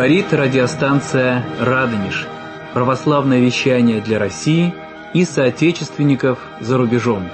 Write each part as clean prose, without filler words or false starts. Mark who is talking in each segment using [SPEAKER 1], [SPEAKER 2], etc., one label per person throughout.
[SPEAKER 1] Говорит радиостанция «Радонеж». Православное вещание для России и соотечественников за рубежом.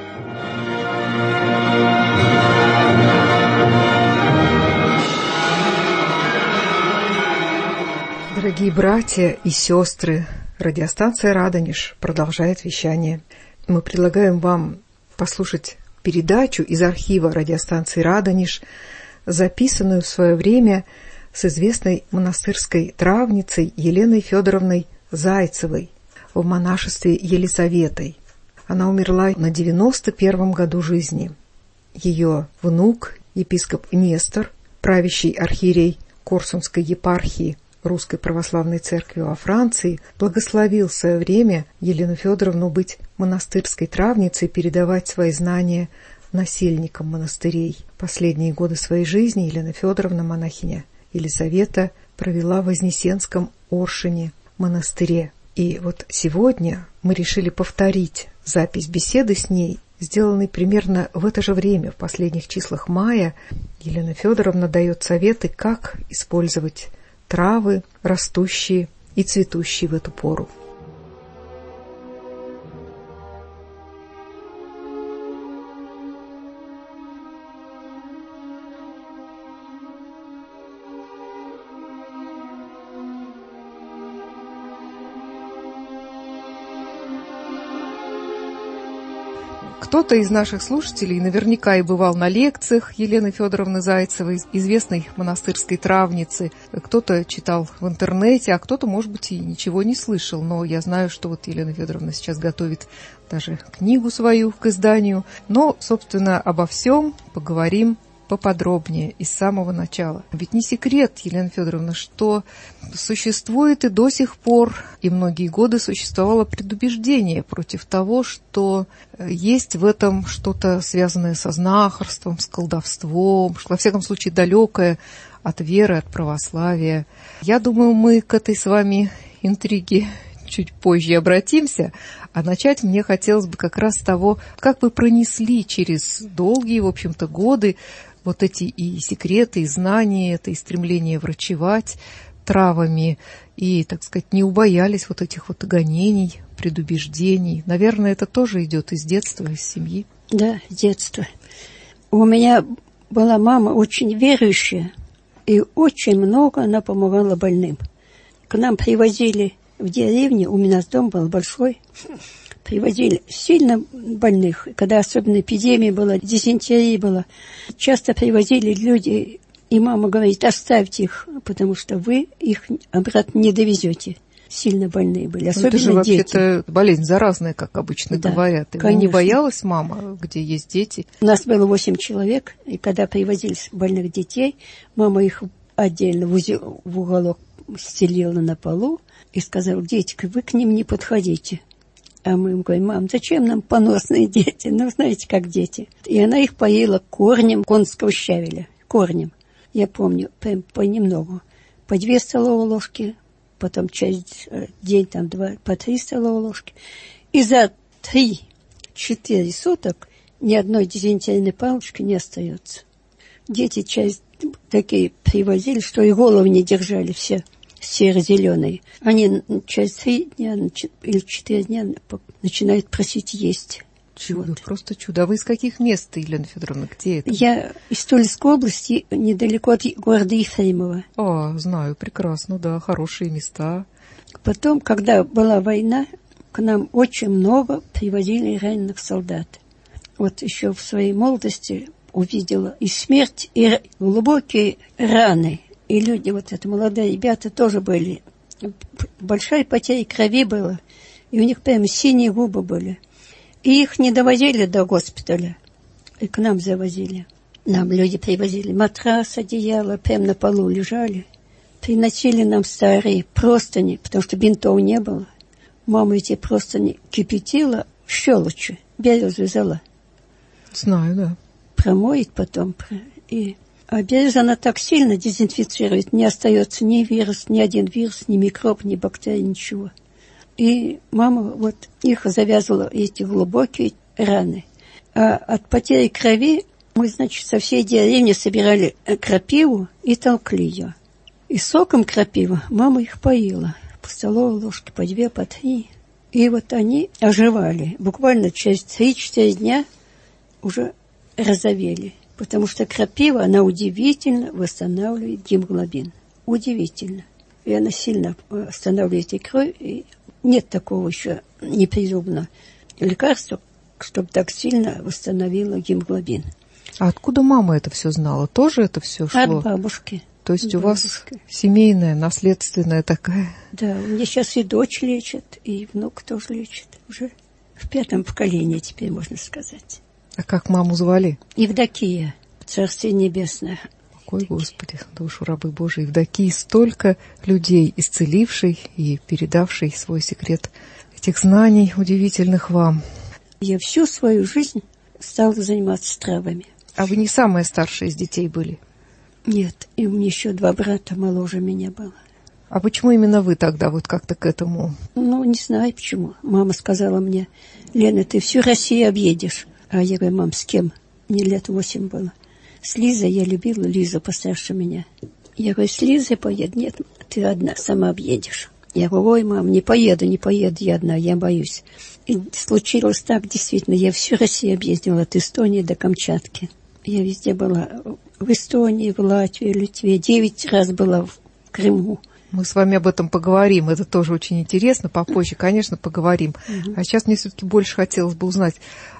[SPEAKER 2] Дорогие братья и сестры, радиостанция «Радонеж» продолжает вещание. Мы предлагаем вам послушать передачу из архива радиостанции «Радонеж», записанную в свое время с известной монастырской травницей Еленой Федоровной Зайцевой в монашестве Елисаветой. Она умерла на 91-м году жизни. Ее внук, епископ Нестор, правящий архиерей Корсунской епархии Русской Православной Церкви во Франции, благословил в свое время Елену Федоровну быть монастырской травницей, передавать свои знания насельникам монастырей. Последние годы своей жизни Елена Федоровна, монахиня Елисавета, провела в Вознесенском Оршине монастыре. И вот сегодня мы решили повторить запись беседы с ней, сделанной примерно в это же время, в последних числах мая. Елена Федоровна дает советы, как использовать травы, растущие и цветущие в эту пору. Кто-то из наших слушателей наверняка и бывал на лекциях Елены Федоровны Зайцевой, известной монастырской травницы. Кто-то читал в интернете, а кто-то, может быть, и ничего не слышал. Но я знаю, что вот Елена Федоровна сейчас готовит даже книгу свою к изданию. Но, собственно, обо всем поговорим поподробнее и с самого начала. Ведь не секрет, Елена Федоровна, что существует и до сих пор, и многие годы существовало предубеждение против того, что есть в этом что-то связанное со знахарством, с колдовством, во всяком случае далекое от веры, от православия. Я думаю, мы к этой с вами интриге чуть позже обратимся, а начать мне хотелось бы как раз с того, как вы пронесли через долгие, в общем-то, годы вот эти и секреты, и знания, это и стремление врачевать травами, и, так сказать, не убоялись вот этих вот гонений, предубеждений. Наверное, это тоже идет из детства, из семьи.
[SPEAKER 3] Да, с детства. У меня была мама очень верующая, и очень много она помогала больным. К нам привозили в деревне, у меня дом был большой, привозили сильно больных, когда особенно эпидемия была, дизентерия была. Часто привозили люди, и мама говорит, оставьте их, потому что вы их обратно не довезете. Сильно больные были, особенно
[SPEAKER 2] это же
[SPEAKER 3] дети.
[SPEAKER 2] Вообще-то болезнь заразная, как обычно говорят. И не боялась мама, где есть дети?
[SPEAKER 3] У нас было 8 человек, и когда привозили больных детей, мама их отдельно в уголок стелила на полу и сказала, дети, вы к ним не подходите. А мы им говорим, мам, зачем нам поносные дети? Ну, знаете, как дети. И она их поила корнем конского щавеля. Корнем. Я помню, прям понемногу. По 2 столовые ложки, потом через день, там, 2, по 3 столовые ложки. И за 3-4 суток ни одной дизентерийной палочки не остается. Дети часть такие привозили, что и голову не держали все. Серо-зеленые. Они через 3 дня или 4 дня начинают просить есть.
[SPEAKER 2] Чудо, вот. Просто чудо. А вы из каких мест, Елена Федоровна, где это?
[SPEAKER 3] Я из Тульской области, недалеко от города Ефремова.
[SPEAKER 2] Знаю, прекрасно, да, хорошие места.
[SPEAKER 3] Потом, когда была война, к нам очень много привозили раненых солдат. Вот еще в своей молодости увидела и смерть, и глубокие раны. И люди, вот это молодые ребята тоже были. Большая потеря крови была. И у них прямо синие губы были. И их не довозили до госпиталя. И к нам завозили. Нам люди привозили матрас, одеяло, прямо на полу лежали. Приносили нам старые простыни, потому что бинтов не было. Мама эти простыни кипятила в щелочи. Березу взяла.
[SPEAKER 2] Знаю, да.
[SPEAKER 3] Промоет потом. А береза, она так сильно дезинфицирует, не остается ни вирус, ни один вирус, ни микроб, ни бактерий, ничего. И мама вот их завязывала, эти глубокие раны. А от потери крови мы, значит, со всей деревни собирали крапиву и толкли ее. И соком крапива мама их поила. По столовой ложке, по 2, по 3. И вот они оживали. Буквально через 3-4 дня уже розовели. Потому что крапива, она удивительно восстанавливает гемоглобин. Удивительно. И она сильно останавливает и кровь. И нет такого еще непридуманного лекарства, чтобы так сильно восстановило гемоглобин.
[SPEAKER 2] А откуда мама это все знала? Тоже это все шло?
[SPEAKER 3] От бабушки.
[SPEAKER 2] То есть у вас семейная, наследственная такая? Да,
[SPEAKER 3] у меня сейчас и дочь лечит, и внук тоже лечит. Уже в 5-м поколении теперь, можно сказать.
[SPEAKER 2] А как маму звали?
[SPEAKER 3] Евдокия, Царствие Небесное.
[SPEAKER 2] Ой, Господи, душу рабы Божией Евдокии, столько людей, исцелившей и передавшей свой секрет этих знаний удивительных вам.
[SPEAKER 3] Я всю свою жизнь стала заниматься травами.
[SPEAKER 2] А вы не самая старшая из детей были?
[SPEAKER 3] Нет, и у меня еще 2 брата моложе меня было.
[SPEAKER 2] А почему именно вы тогда вот как-то к этому?
[SPEAKER 3] Ну, не знаю почему. Мама сказала мне: Лена, ты всю Россию объедешь. А я говорю: мам, с кем? Мне лет 8 было. С Лизой, я любила Лизу постарше меня. Я говорю: с Лизой поеду. Нет, ты одна, сама объедешь. Я говорю: ой, мам, не поеду, я одна, я боюсь. И случилось так, действительно, я всю Россию объездила, от Эстонии до Камчатки. Я везде была, в Эстонии, в Латвии, в Литве, 9 раз была в Крыму.
[SPEAKER 2] Мы с вами об этом поговорим, это тоже очень интересно, попозже, конечно, поговорим. А сейчас мне все-таки больше хотелось бы узнать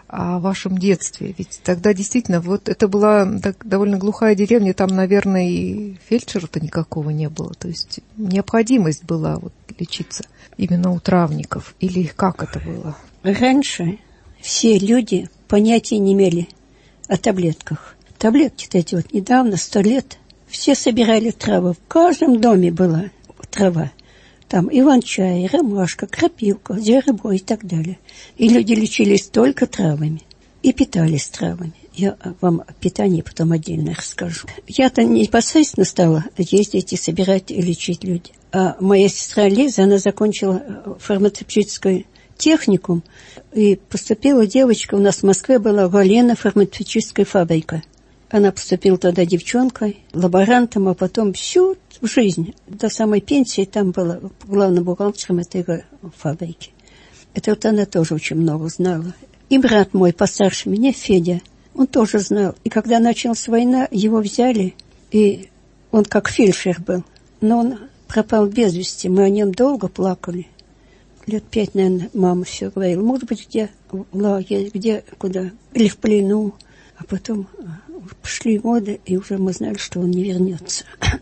[SPEAKER 2] о вашем детстве, ведь тогда действительно, вот это была довольно глухая деревня, там, наверное, и фельдшера-то никакого не было, то есть необходимость была вот лечиться именно у травников, или как это было?
[SPEAKER 3] Раньше все люди понятия не имели о таблетках. Таблетки-то эти вот недавно, 100 лет, все собирали травы, в каждом доме была трава. Там иван-чай, ромашка, крапивка, зверобой и так далее. И люди лечились только травами и питались травами. Я вам о питании потом отдельно расскажу. Я-то непосредственно стала ездить и собирать и лечить людей. А моя сестра Лиза, она закончила фармацевтический техникум, и поступила девочка, у нас в Москве была Валена фармацевтическая фабрика. Она поступила тогда девчонкой, лаборантом, а потом всю жизнь, до самой пенсии, там была главным бухгалтером этой фабрики. Это вот она тоже очень много знала. И брат мой, постарше меня, Федя, он тоже знал. И когда началась война, его взяли, и он как фельдшер был. Но он пропал без вести, мы о нем долго плакали. Лет 5, наверное, мама все говорила. Может быть, где в лагере, где, куда, или в плену. А потом пошли годы, и уже мы знали, что он не вернется.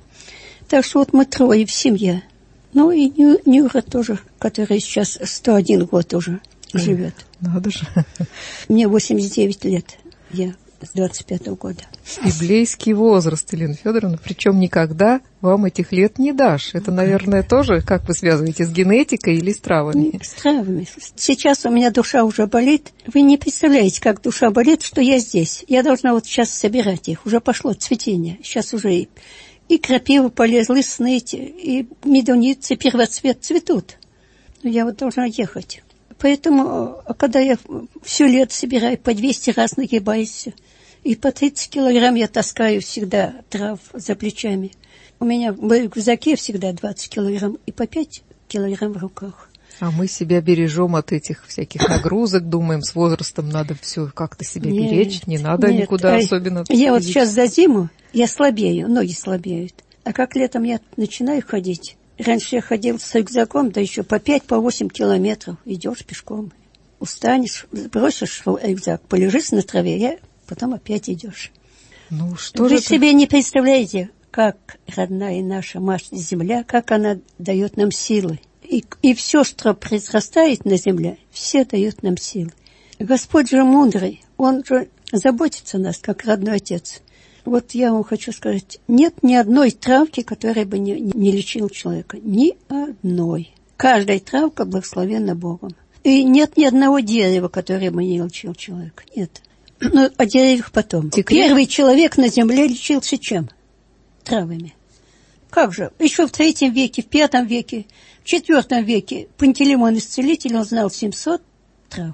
[SPEAKER 3] Так что вот мы 3 в семье. Ну и Нюра тоже, которая сейчас 101 год уже живет.
[SPEAKER 2] Надо же.
[SPEAKER 3] Мне 89 лет. Я с 25-го года.
[SPEAKER 2] Библейский возраст, Елена Федоровна, причем никогда вам этих лет не дашь. Это, наверное, тоже, как вы связываете, с генетикой или с травами?
[SPEAKER 3] С травами. Сейчас у меня душа уже болит. Вы не представляете, как душа болит, что я здесь. Я должна вот сейчас собирать их. Уже пошло цветение. Сейчас уже и крапива полезла, и сныти, и медуницы, первоцвет цветут. Но я вот должна ехать. Поэтому, когда я все лето собираю, по 200 раз нагибаюсь, и по 30 килограмм я таскаю всегда трав за плечами. У меня в рюкзаке всегда 20 килограмм, и по 5 килограмм в руках.
[SPEAKER 2] А мы себя бережем от этих всяких нагрузок, думаем, с возрастом надо все как-то себя беречь, не надо никуда особенно.
[SPEAKER 3] Я вот сейчас за зиму, я слабею, ноги слабеют. А как летом я начинаю ходить, раньше я ходил с рюкзаком, да еще по 5-8 километров. Идешь пешком, устанешь, бросишь рюкзак, полежишь на траве, потом опять идешь.
[SPEAKER 2] Ну, что
[SPEAKER 3] Вы
[SPEAKER 2] же
[SPEAKER 3] себе не представляете, как родная наша Земля, как она дает нам силы. И все, что произрастает на земле, все дают нам силы. Господь же мудрый, Он же заботится о нас, как родной отец. Вот я вам хочу сказать, нет ни одной травки, которая бы не лечила человека. Ни одной. Каждая травка благословенна Богом. И нет ни одного дерева, которое бы не лечил человека. Нет. Но о деревьях потом. Первый человек на земле лечился чем? Травами. Как же? Еще в 3 веке, в 5 веке, в 4 веке Пантелеймон Исцелитель, он знал 700 трав.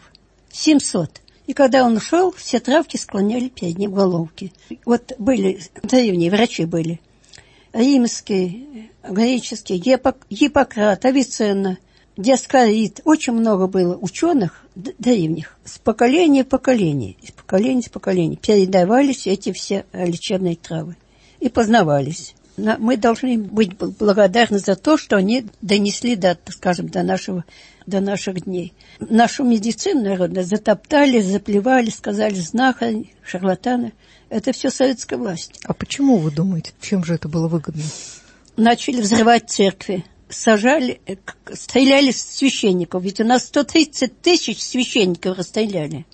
[SPEAKER 3] 700. И когда он ушел, все травки склоняли перед ним головки. Вот были, древние врачи были. римский, греческий, Гиппократ, Авиценна, Диаскорид. Очень много было ученых древних. С поколения в поколение, из поколения передавались эти все лечебные травы и познавались. Мы должны быть благодарны за то, что они донесли до наших дней. Нашу медицину народную затоптали, заплевали, сказали знахари, шарлатаны. Это все советская власть.
[SPEAKER 2] А почему вы думаете, чем же это было выгодно?
[SPEAKER 3] Начали взрывать церкви, сажали, стреляли с священников. Ведь у нас 130 тысяч священников расстреляли.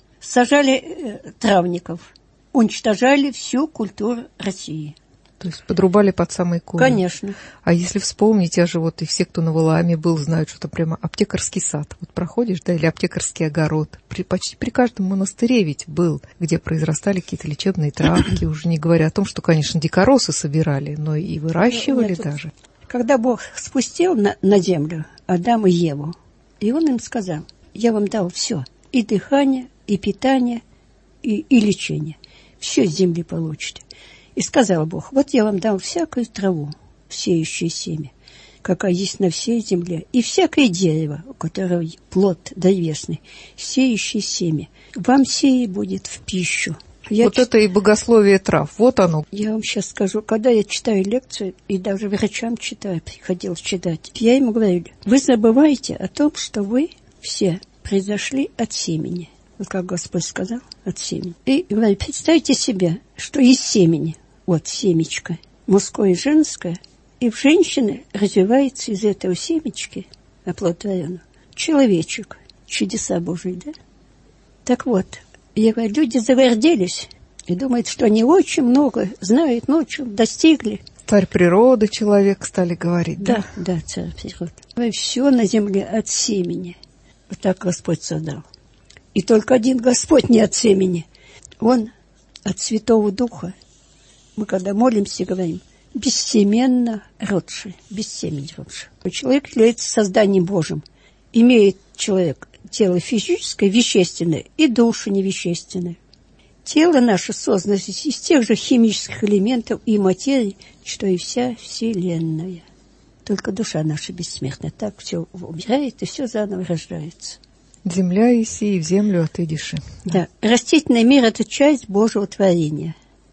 [SPEAKER 3] Сажали травников, уничтожали всю культуру России.
[SPEAKER 2] То есть подрубали под самый корень.
[SPEAKER 3] Конечно.
[SPEAKER 2] А если вспомнить, я же вот и все, кто на Валааме был, знают, что это прямо аптекарский сад. Вот проходишь, да, или аптекарский огород. Почти при каждом монастыре ведь был, где произрастали какие-то лечебные травки, уже не говоря о том, что, конечно, дикоросы собирали, но и выращивали даже.
[SPEAKER 3] Когда Бог спустил на землю Адама и Еву, и Он им сказал: я вам дал все, и дыхание, и питание, и лечение. Все с земли получите. И сказал Бог: вот я вам дал всякую траву, сеющее семя, какая есть на всей земле, и всякое дерево, у которого плод древесный, сеющее семя. Вам сее будет в пищу.
[SPEAKER 2] Это и богословие трав, вот оно.
[SPEAKER 3] Я вам сейчас скажу, когда я читаю лекцию, и даже врачам читаю, приходилось читать, я им говорю: вы забываете о том, что вы все произошли от семени. Вот как Господь сказал, от семени. И говорю: представьте себе, что из семени, вот семечко, мужское и женское, и в женщине развивается из этого семечки, оплодотворенного, человечек, чудеса Божии, да? Так вот, я говорю, люди заверделись и думают, что они очень много знают, ночью достигли.
[SPEAKER 2] Царь природы человек, стали говорить, да?
[SPEAKER 3] Да, царь природы. Все на земле от семени. Вот так Господь создал. И только один Господь не от семени. Он от Святого Духа. Мы когда молимся, говорим: бессеменно родший, без семени родший. Человек является созданием Божьим. Имеет человек тело физическое, вещественное, и душу невещественное. Тело наше создано из тех же химических элементов и материи, что и вся Вселенная. Только душа наша бессмертна. Так все умирает, и все заново рождается.
[SPEAKER 2] Земля еси, и в землю отыдешь.
[SPEAKER 3] Да. Растительный мир – это часть Божьего творения.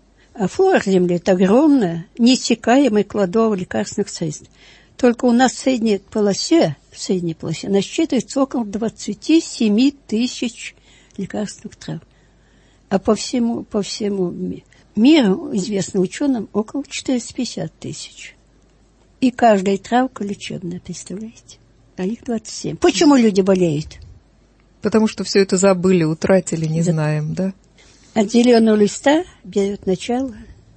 [SPEAKER 3] А флора Земли – это огромная, неиссякаемая кладовая лекарственных средств. Только у нас в средней полосе насчитывается около 27 тысяч лекарственных трав. А по всему миру, известно ученым, около 450 тысяч. И каждая травка лечебная, представляете? А их 27. Почему люди болеют?
[SPEAKER 2] Потому что все это забыли, утратили, не знаем, да?
[SPEAKER 3] От зеленого листа берет начало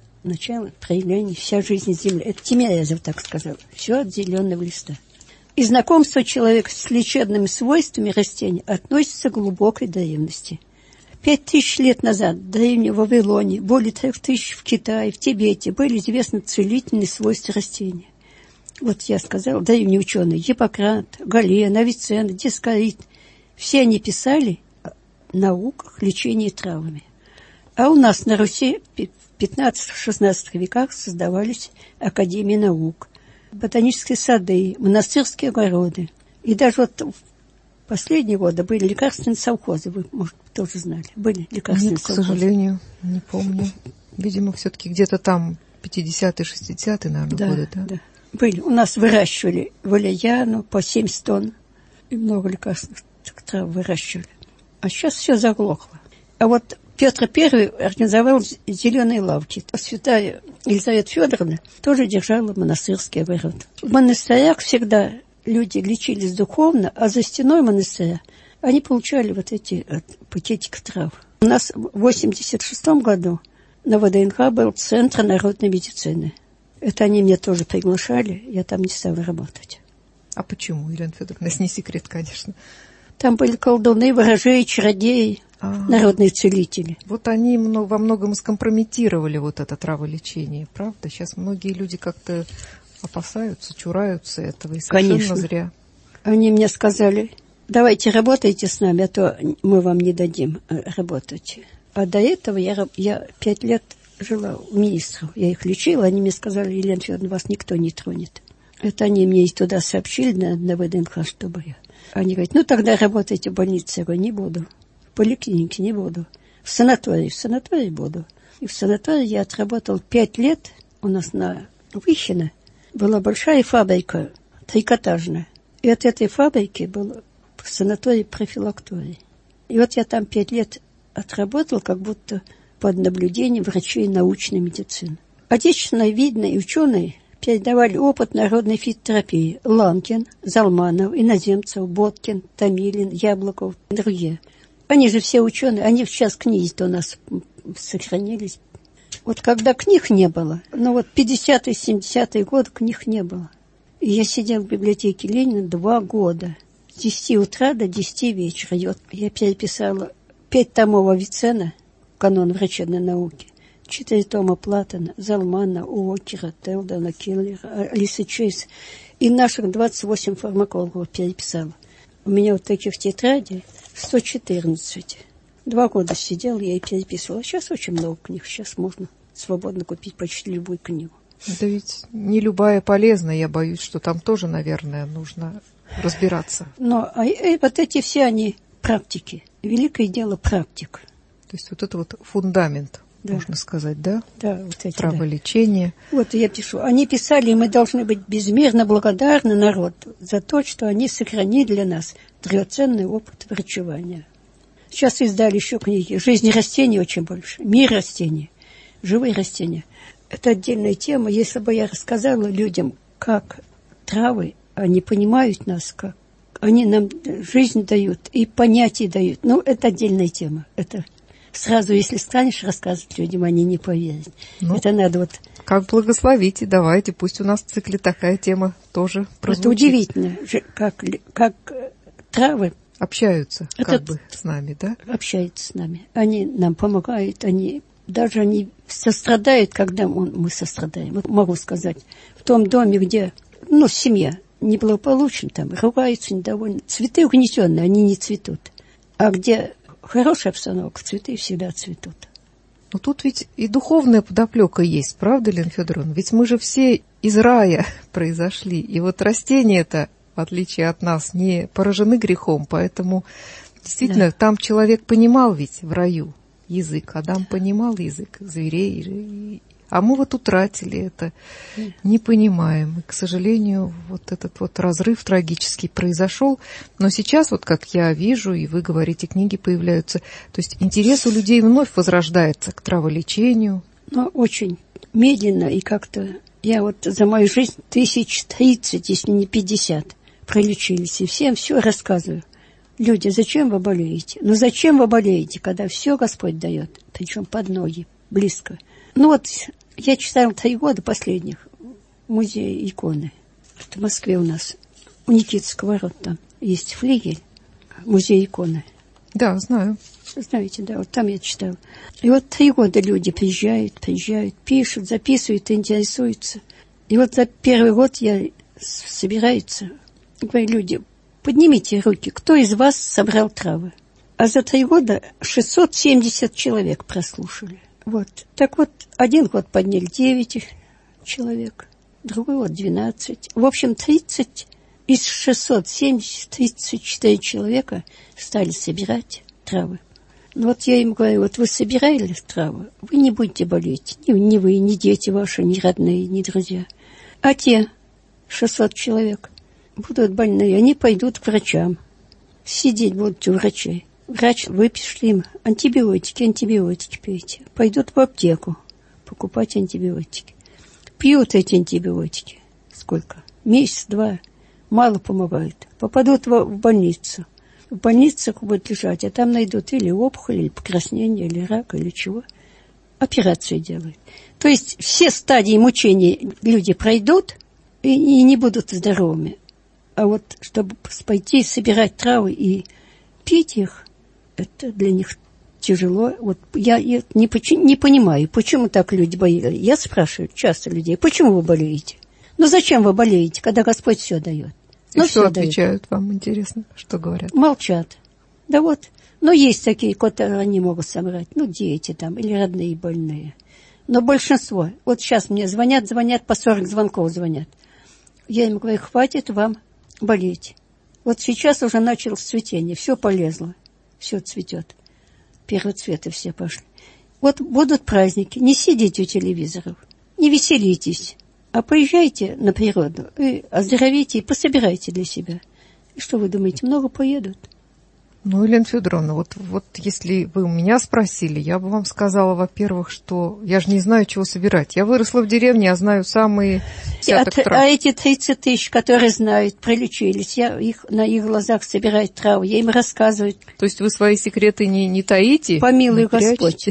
[SPEAKER 3] проявления вся жизнь Земли. Это Тимирязев так сказал. Все от зеленого листа. И знакомство человека с лечебными свойствами растений относится к глубокой древности. 5000 лет назад в Древней Вавилоне, более 3000 в Китае, в Тибете были известны целительные свойства растений. Вот я сказала, древние ученые, Гиппократ, Гален, Авиценна, Диаскорид, все они писали о науках лечения травами. А у нас на Руси в 15-16 веках создавались академии наук, ботанические сады, монастырские огороды. И даже вот в последние годы были лекарственные совхозы. Вы, может, тоже знали. Были лекарственные совхозы.
[SPEAKER 2] К сожалению, не помню. Видимо, все-таки где-то там 50-е, 60-е, наверное, годы, да?
[SPEAKER 3] Да. Были. У нас выращивали валерьяну по 70 тонн. И много лекарственных трав выращивали. А сейчас все заглохло. А вот Петр I организовал зеленые лавки. Святая Елизавета Федоровна тоже держала монастырский огород. В монастырях всегда люди лечились духовно, а за стеной монастыря они получали вот эти пакетики трав. У нас в 1986 году на ВДНХ был Центр народной медицины. Это они меня тоже приглашали, я там не стала работать.
[SPEAKER 2] А почему, Елена Федоровна? Это не секрет, конечно.
[SPEAKER 3] Там были колдуны, ворожеи, чародеи, народные целители.
[SPEAKER 2] Вот они во многом скомпрометировали вот это траволечение, правда? Сейчас многие люди как-то опасаются, чураются этого, и совершенно
[SPEAKER 3] Конечно.
[SPEAKER 2] Зря.
[SPEAKER 3] Они мне сказали: давайте работайте с нами, а то мы вам не дадим работать. А до этого я 5 лет жила у министров. Я их лечила, они мне сказали: Елена Федоровна, вас никто не тронет. Это они мне туда сообщили на ВДНХ, чтобы я. Они говорят: ну тогда работайте в больнице. Я говорю: не буду. В поликлинике не буду. В санатории буду. И в санатории я отработал 5 лет. У нас на Выхино была большая фабрика трикотажная. И от этой фабрики был санаторий профилакторий. И вот я там 5 лет отработал, как будто под наблюдением врачей научной медицины. Отечественные видные ученые передавали опыт народной фитотерапии: Ланкин, Залманов, Иноземцев, Боткин, Томилин, Яблоков и другие. Они же все ученые, они сейчас книги-то у нас сохранились. Вот когда книг не было, ну вот 50-е, 70-е годы книг не было. И я сидел в библиотеке Ленина 2 года. С 10 утра до 10 вечера. И вот я переписала 5 томов Авиценна, канон врачебной науки, 4 тома Платона, Залмана, Уокера, Телдона, Киллера, Алисы Чейз. И наших 28 фармакологов переписала. У меня вот таких тетрадей 114. 2 года сидел, я и переписывала. Сейчас очень много книг. Сейчас можно свободно купить почти любую книгу.
[SPEAKER 2] Да ведь не любая полезна. Я боюсь, что там тоже, наверное, нужно разбираться.
[SPEAKER 3] Но вот эти все они практики. Великое дело практик.
[SPEAKER 2] То есть вот это вот фундамент,
[SPEAKER 3] да,
[SPEAKER 2] можно сказать, да?
[SPEAKER 3] Да, вот эти,
[SPEAKER 2] траволечение.
[SPEAKER 3] Да. Вот я пишу. Они писали, и мы должны быть безмерно благодарны народу за то, что они сохранили для нас драгоценный опыт врачевания. Сейчас издали еще книги. «Жизнь растений» очень больше. «Мир растений». «Живые растения». Это отдельная тема. Если бы я рассказала людям, как травы, они понимают нас, как они нам жизнь дают и понятия дают. Ну, это отдельная тема. Это сразу, если станешь рассказывать людям, они не поверят. Ну, это надо вот...
[SPEAKER 2] Как благословите, давайте, пусть у нас в цикле такая тема тоже прозвучит.
[SPEAKER 3] Это удивительно, как травы
[SPEAKER 2] общаются как бы с нами, да?
[SPEAKER 3] Общаются с нами. Они нам помогают, они сострадают, когда мы сострадаем. Вот могу сказать, в том доме, где, семья неблагополучна, там ругаются, недовольны. Цветы угнетенные, они не цветут. А где хорошая обстановка, цветы всегда цветут.
[SPEAKER 2] Но тут ведь и духовная подоплека есть, правда, Елена Федоровна? Ведь мы же все из рая произошли. И вот растения-то, в отличие от нас, не поражены грехом. Поэтому действительно, да, там человек понимал ведь в раю язык. Адам понимал язык зверей. А мы вот утратили это, не понимаем. И, к сожалению, вот этот вот разрыв трагический произошел. Но сейчас, вот как я вижу, и вы говорите, книги появляются, то есть интерес у людей вновь возрождается к траволечению.
[SPEAKER 3] Но очень медленно и как-то... Я вот за мою жизнь 1030, если не 50, пролечились. И всем все рассказываю. Люди, зачем вы болеете? Зачем вы болеете, когда все Господь дает? Причем под ноги, близко. Я читала 3 года последних в музее иконы. Это в Москве у нас, у Никитского ворот там есть флигель, музей иконы.
[SPEAKER 2] Да, знаю.
[SPEAKER 3] Знаете, да, вот там я читала. И вот 3 года люди приезжают, пишут, записывают, интересуются. И вот за 1-й год собираются, говорю, люди, поднимите руки, кто из вас собрал травы? А за 3 года 670 человек прослушали. Вот. Так вот, 1 год подняли 9 человек, другой год 12. В общем, 30 из 670, 34 человека стали собирать травы. Вот я им говорю, вот вы собирали травы, вы не будете болеть. Ни вы, ни дети ваши, ни родные, ни друзья. А те 600 человек будут больные, они пойдут к врачам. Сидеть будут у врачей. Врач выпишет им антибиотики пейте. Пойдут в аптеку покупать антибиотики. Пьют эти антибиотики. Сколько? Месяц-два. Мало помогает. Попадут в больницу. В больницах будут лежать, а там найдут или опухоль, или покраснение, или рак, или чего. Операцию делают. То есть все стадии мучений люди пройдут и не будут здоровыми. А вот чтобы пойти собирать травы и пить их, это для них тяжело. Вот я не понимаю, почему так люди болели. Я спрашиваю часто людей, почему вы болеете? Зачем вы болеете, когда Господь все дает?
[SPEAKER 2] И что отвечают вам, интересно, что говорят?
[SPEAKER 3] Молчат. Да вот, есть такие, которые они могут собрать, дети там, или родные больные. Но большинство, вот сейчас мне звонят, по 40 звонков звонят. Я им говорю, хватит вам болеть. Вот сейчас уже началось цветение, все полезло, все цветет. Первоцветы все пошли. Вот будут праздники, не сидите у телевизоров, не веселитесь, а поезжайте на природу, и оздоровите, и пособирайте для себя. И что вы думаете, много поедут?
[SPEAKER 2] Ну, Елена Федоровна, вот если вы у меня спросили, я бы вам сказала, во-первых, что я же не знаю, чего собирать. Я выросла в деревне, я знаю самые десяток трав.
[SPEAKER 3] А эти 30 тысяч, которые знают, пролечились, на их глазах собираю травы, я им рассказываю.
[SPEAKER 2] То есть вы свои секреты не таите?
[SPEAKER 3] Помилуй Господь.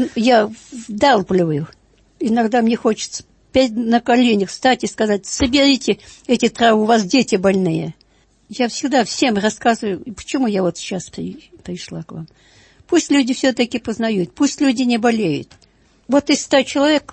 [SPEAKER 3] Я вдалбливаю. Иногда мне хочется опять на коленях встать и сказать, соберите эти травы, у вас дети больные. Я всегда всем рассказываю, почему я вот сейчас пришла к вам. Пусть люди все-таки познают, пусть люди не болеют. Вот из 100 человек,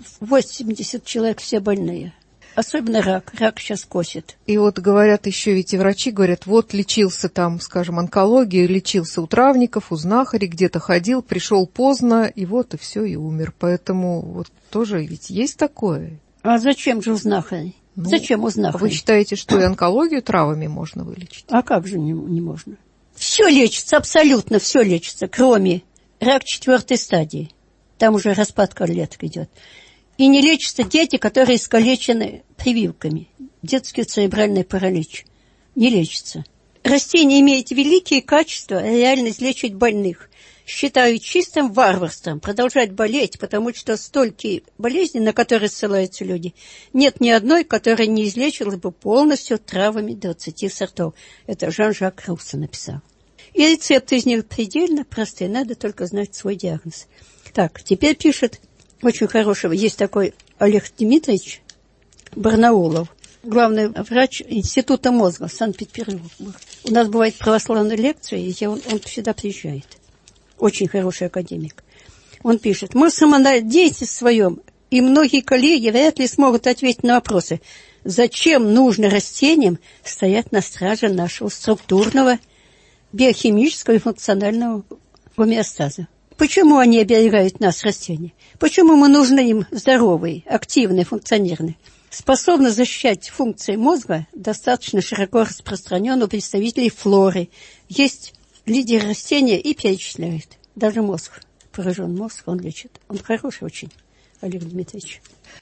[SPEAKER 3] 80 человек все больные. Особенно рак. Рак сейчас косит.
[SPEAKER 2] И вот говорят еще, ведь и врачи говорят, вот лечился там, скажем, онкология, лечился у травников, у знахарей, где-то ходил, пришел поздно, и вот и все, и умер. Поэтому вот тоже ведь есть такое.
[SPEAKER 3] А зачем же у знахарей?
[SPEAKER 2] Ну,
[SPEAKER 3] зачем у знахарей?
[SPEAKER 2] Вы считаете, что и онкологию травами можно вылечить?
[SPEAKER 3] А как же не можно? Все лечится, абсолютно все лечится, кроме рак 4 стадии. Там уже распад клеток идет. И не лечатся дети, которые искалечены прививками. Детский церебральный паралич. Не лечится. Растение имеет великие качества, реально излечивать больных. Считаю чистым варварством продолжать болеть, потому что столько болезней, на которые ссылаются люди, нет ни одной, которая не излечилась бы полностью травами 20 сортов. Это Жан-Жак Руссо написал. И рецепты из них предельно простые, надо только знать свой диагноз. Так, теперь пишет очень хорошего, есть такой Олег Дмитриевич Барнаулов, главный врач Института мозга Санкт-Петербург. У нас бывает православная лекция, и он сюда приезжает. Очень хороший академик. Он пишет, мы в самонадеянии своем, и многие коллеги вряд ли смогут ответить на вопросы, зачем нужно растениям стоять на страже нашего структурного, биохимического и функционального гомеостаза. Почему они оберегают нас, растения? Почему мы нужны им здоровые, активные, функционерные? Способны защищать функции мозга, достаточно широко распространены у представителей флоры. Есть лидеры растения и перечисляют. Даже мозг, поражен мозг, он лечит. Он хороший очень, Олег Дмитриевич.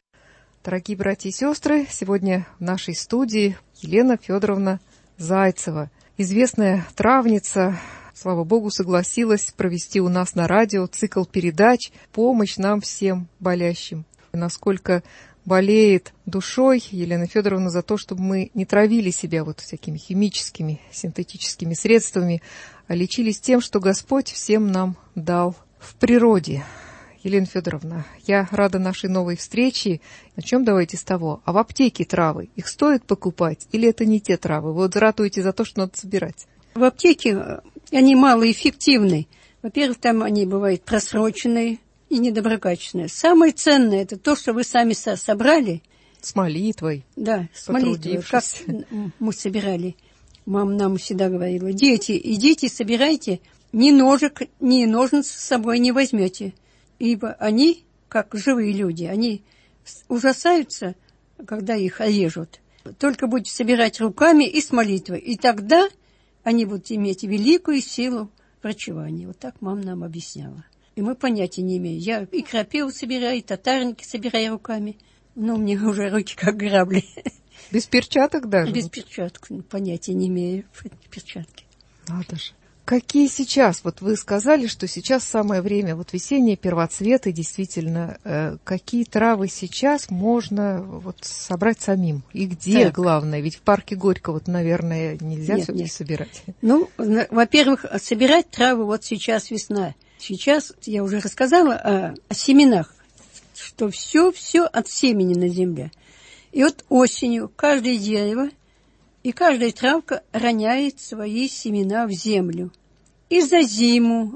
[SPEAKER 2] Дорогие братья и сестры, сегодня в нашей студии Елена Федоровна Зайцева, известная травница, слава Богу, согласилась провести у нас на радио цикл передач «Помощь нам всем болящим». Насколько болеет душой Елена Федоровна за то, чтобы мы не травили себя вот всякими химическими, синтетическими средствами, а лечились тем, что Господь всем нам дал в природе. Елена Федоровна, я рада нашей новой встрече. Начнем давайте с того. А в аптеке травы, их стоит покупать или это не те травы? Вы вот ратуете за то, что надо собирать.
[SPEAKER 3] В аптеке они малоэффективны. Во-первых, там они бывают просроченные и недоброкачественные. Самое ценное – это то, что вы сами собрали.
[SPEAKER 2] С молитвой.
[SPEAKER 3] Да, с молитвой. Как мы собирали. Мама нам всегда говорила, дети, идите, собирайте, ни ножик, ни ножниц с собой не возьмете. Ибо они, как живые люди, они ужасаются, когда их режут. Только будете собирать руками и с молитвой. И тогда они будут иметь великую силу врачевания. Вот так мама нам объясняла. И мы понятия не имеем. Я и крапиву собираю, и татарники собираю руками. Но мне уже руки как грабли.
[SPEAKER 2] Без перчаток даже?
[SPEAKER 3] Без перчаток. Понятия не имею перчатки.
[SPEAKER 2] Надо же. Какие сейчас, вот вы сказали, что сейчас самое время, вот весенние первоцветы, действительно, какие травы сейчас можно вот собрать самим? И где, так. Главное? Ведь в парке Горького, вот, наверное, нельзя все-таки собирать.
[SPEAKER 3] Ну, во-первых, собирать травы вот сейчас весна. Сейчас, я уже рассказала о семенах, что все от семени на земле. И вот осенью каждое дерево и каждая травка роняет свои семена в землю. И за зиму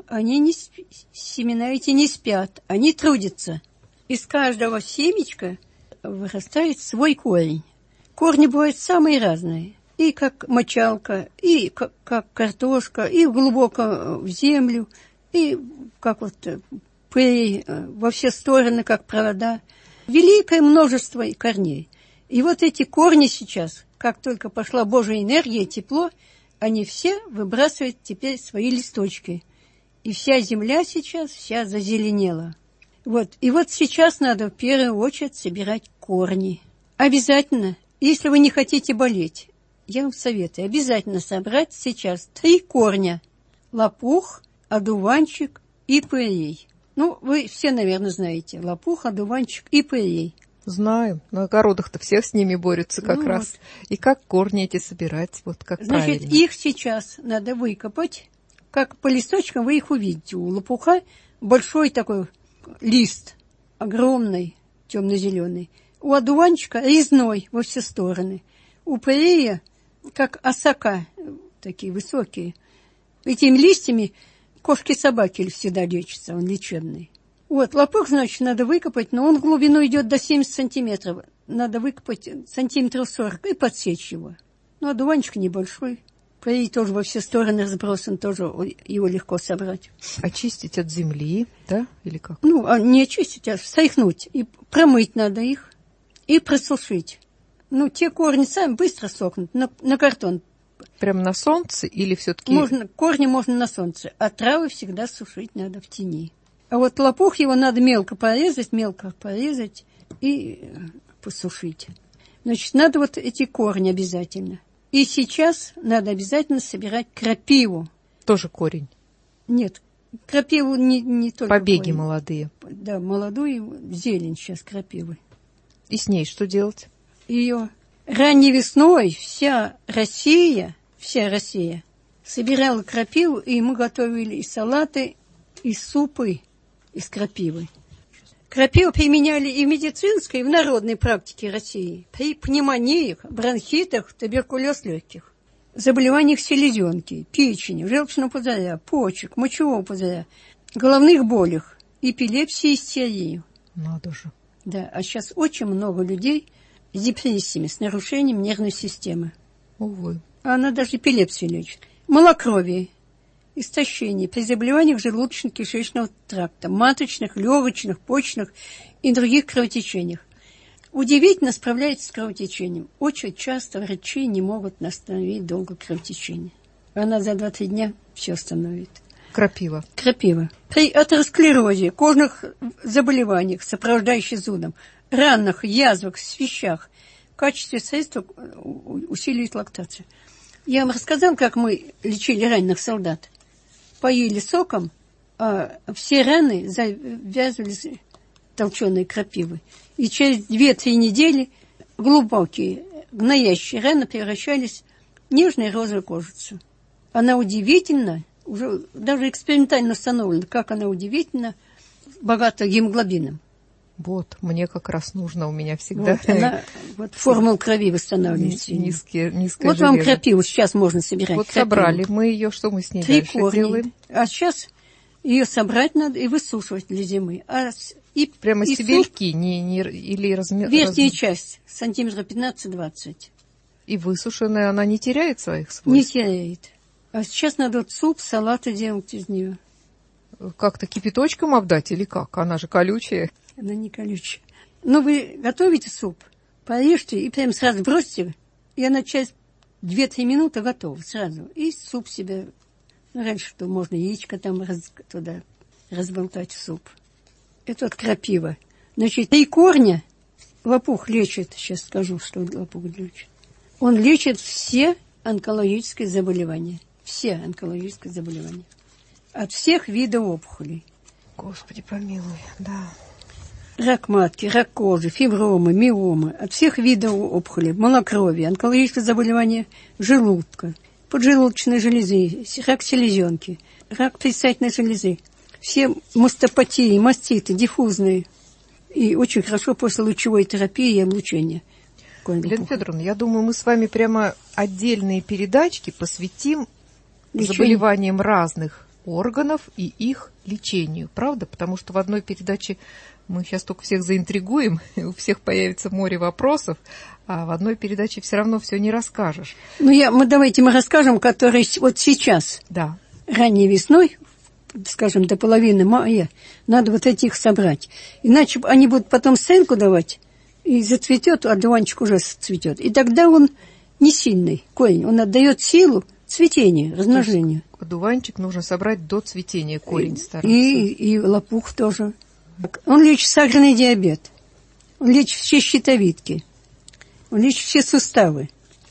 [SPEAKER 3] семена эти не спят, они трудятся. Из каждого семечка вырастает свой корень. Корни бывают самые разные. И как мочалка, и как картошка, и глубоко в землю, и как вот во все стороны, как провода. Великое множество корней. И вот эти корни сейчас, как только пошла Божья энергия, тепло, они все выбрасывают теперь свои листочки. И вся земля сейчас вся зазеленела. Вот. И вот сейчас надо в первую очередь собирать корни. Обязательно, если вы не хотите болеть, я вам советую обязательно собрать сейчас 3 корня. Лопух, одуванчик и пырей. Ну, вы все, наверное, знаете. Лопух, одуванчик и пырей.
[SPEAKER 2] Знаю. На огородах-то все с ними борются как раз. Вот. И как корни эти собирать, вот как
[SPEAKER 3] Значит,
[SPEAKER 2] правильно.
[SPEAKER 3] их сейчас надо выкопать. Как по листочкам вы их увидите. У лопуха большой такой лист, огромный, темно-зеленый. У одуванчика резной во все стороны. У пырея, как осока, такие высокие. Этими листьями кошки-собаки всегда лечатся, он лечебный. Вот, лопух, значит, надо выкопать, но он в глубину идет до 70 сантиметров. Надо выкопать сантиметров 40 и подсечь его. Ну, одуванчик небольшой. Пырей тоже во все стороны разбросан, тоже его легко собрать.
[SPEAKER 2] Очистить от земли, да, или как?
[SPEAKER 3] Ну, не очистить, а встряхнуть. И промыть надо их, и просушить. Ну, те корни сами быстро сохнут, на картон.
[SPEAKER 2] Прямо на солнце или все-таки?
[SPEAKER 3] Корни можно на солнце, а травы всегда сушить надо в тени. А вот лопух его надо мелко порезать и посушить. Значит, надо вот эти корни обязательно. И сейчас надо обязательно собирать крапиву.
[SPEAKER 2] Тоже корень?
[SPEAKER 3] Нет, крапиву не только
[SPEAKER 2] побеги
[SPEAKER 3] корень.
[SPEAKER 2] Молодые.
[SPEAKER 3] Да, молодую зелень сейчас крапивы.
[SPEAKER 2] И с ней что делать?
[SPEAKER 3] Ее ранней весной вся Россия собирала крапиву, и мы готовили и салаты, и супы из крапивы. Крапиву применяли и в медицинской, и в народной практике России. При пневмониях, бронхитах, туберкулез легких, заболеваниях селезенки, печени, желчного пузыря, почек, мочевого пузыря, головных болях, эпилепсии, истерии.
[SPEAKER 2] Надо же.
[SPEAKER 3] Да, а сейчас очень много людей с депрессиями, с нарушением нервной системы.
[SPEAKER 2] Увы.
[SPEAKER 3] А она даже эпилепсию лечит. Малокровие, истощение при заболеваниях желудочно-кишечного тракта, маточных, легочных, почных и других кровотечениях. Удивительно справляется с кровотечением. Очень часто врачи не могут остановить долго кровотечение. Она за 2-3 дня все остановит.
[SPEAKER 2] Крапива.
[SPEAKER 3] При атеросклерозе, кожных заболеваниях, сопровождающих зудом, ранах, язвах, свищах, в качестве средства усиливает лактацию. Я вам рассказала, как мы лечили раненых солдат. Поили соком, а все раны завязывались толченой крапивой. И через 2-3 недели глубокие, гноящие раны превращались в нежную розовую кожицу. Она удивительно, уже даже экспериментально установлено, как она удивительно богата гемоглобином.
[SPEAKER 2] Вот, мне как раз нужно, у меня всегда...
[SPEAKER 3] Вот, она, вот формула крови восстанавливается.
[SPEAKER 2] Низкое
[SPEAKER 3] вот
[SPEAKER 2] железо.
[SPEAKER 3] Вам крапиву сейчас можно собирать.
[SPEAKER 2] Вот
[SPEAKER 3] крапиву.
[SPEAKER 2] Собрали мы ее, что мы с ней
[SPEAKER 3] 3
[SPEAKER 2] дальше
[SPEAKER 3] корня.
[SPEAKER 2] делаем?
[SPEAKER 3] А сейчас ее собрать надо и высушивать для зимы.
[SPEAKER 2] Прямо
[SPEAKER 3] и
[SPEAKER 2] стебельки или размер?
[SPEAKER 3] Верхняя часть, сантиметров 15-20.
[SPEAKER 2] И высушенная она не теряет своих свойств?
[SPEAKER 3] Не теряет. А сейчас надо вот суп, салаты делать из нее.
[SPEAKER 2] Как-то кипяточком обдать или как? Она же колючая.
[SPEAKER 3] Она не колючая. Но вы готовите суп, порежьте и прям сразу бросьте, и она через 2-3 минуты готова сразу. И суп себе... Раньше что можно яичко там туда разболтать в суп. Это вот крапива. Значит, 3 корня лопух лечит. Сейчас скажу, что лопух лечит. Он лечит все онкологические заболевания. Все онкологические заболевания. От всех видов опухолей.
[SPEAKER 2] Господи помилуй, да.
[SPEAKER 3] Рак матки, рак кожи, фибромы, миомы. От всех видов опухолей. Малокровие, онкологическое заболевание желудка, поджелудочной железы, рак селезенки, рак предстательной железы. Все мастопатии, маститы, диффузные. И очень хорошо после лучевой терапии и облучения.
[SPEAKER 2] Елена Федоровна, я думаю, мы с вами прямо отдельные передачки посвятим заболеваниям разных органов и их лечению. Правда? Потому что в одной передаче мы сейчас только всех заинтригуем, у всех появится море вопросов, а в одной передаче все равно все не расскажешь.
[SPEAKER 3] Давайте мы расскажем, которые вот сейчас,
[SPEAKER 2] да.
[SPEAKER 3] ранней весной, скажем, до половины мая, надо вот этих собрать. Иначе они будут потом сценку давать, и зацветет, а дуванчик уже цветет. И тогда он не сильный корень, он отдает силу цветению, размножению.
[SPEAKER 2] Одуванчик нужно собрать до цветения, корень стараться.
[SPEAKER 3] И лопух тоже. Он лечит сахарный диабет, он лечит все щитовидки, он лечит все суставы.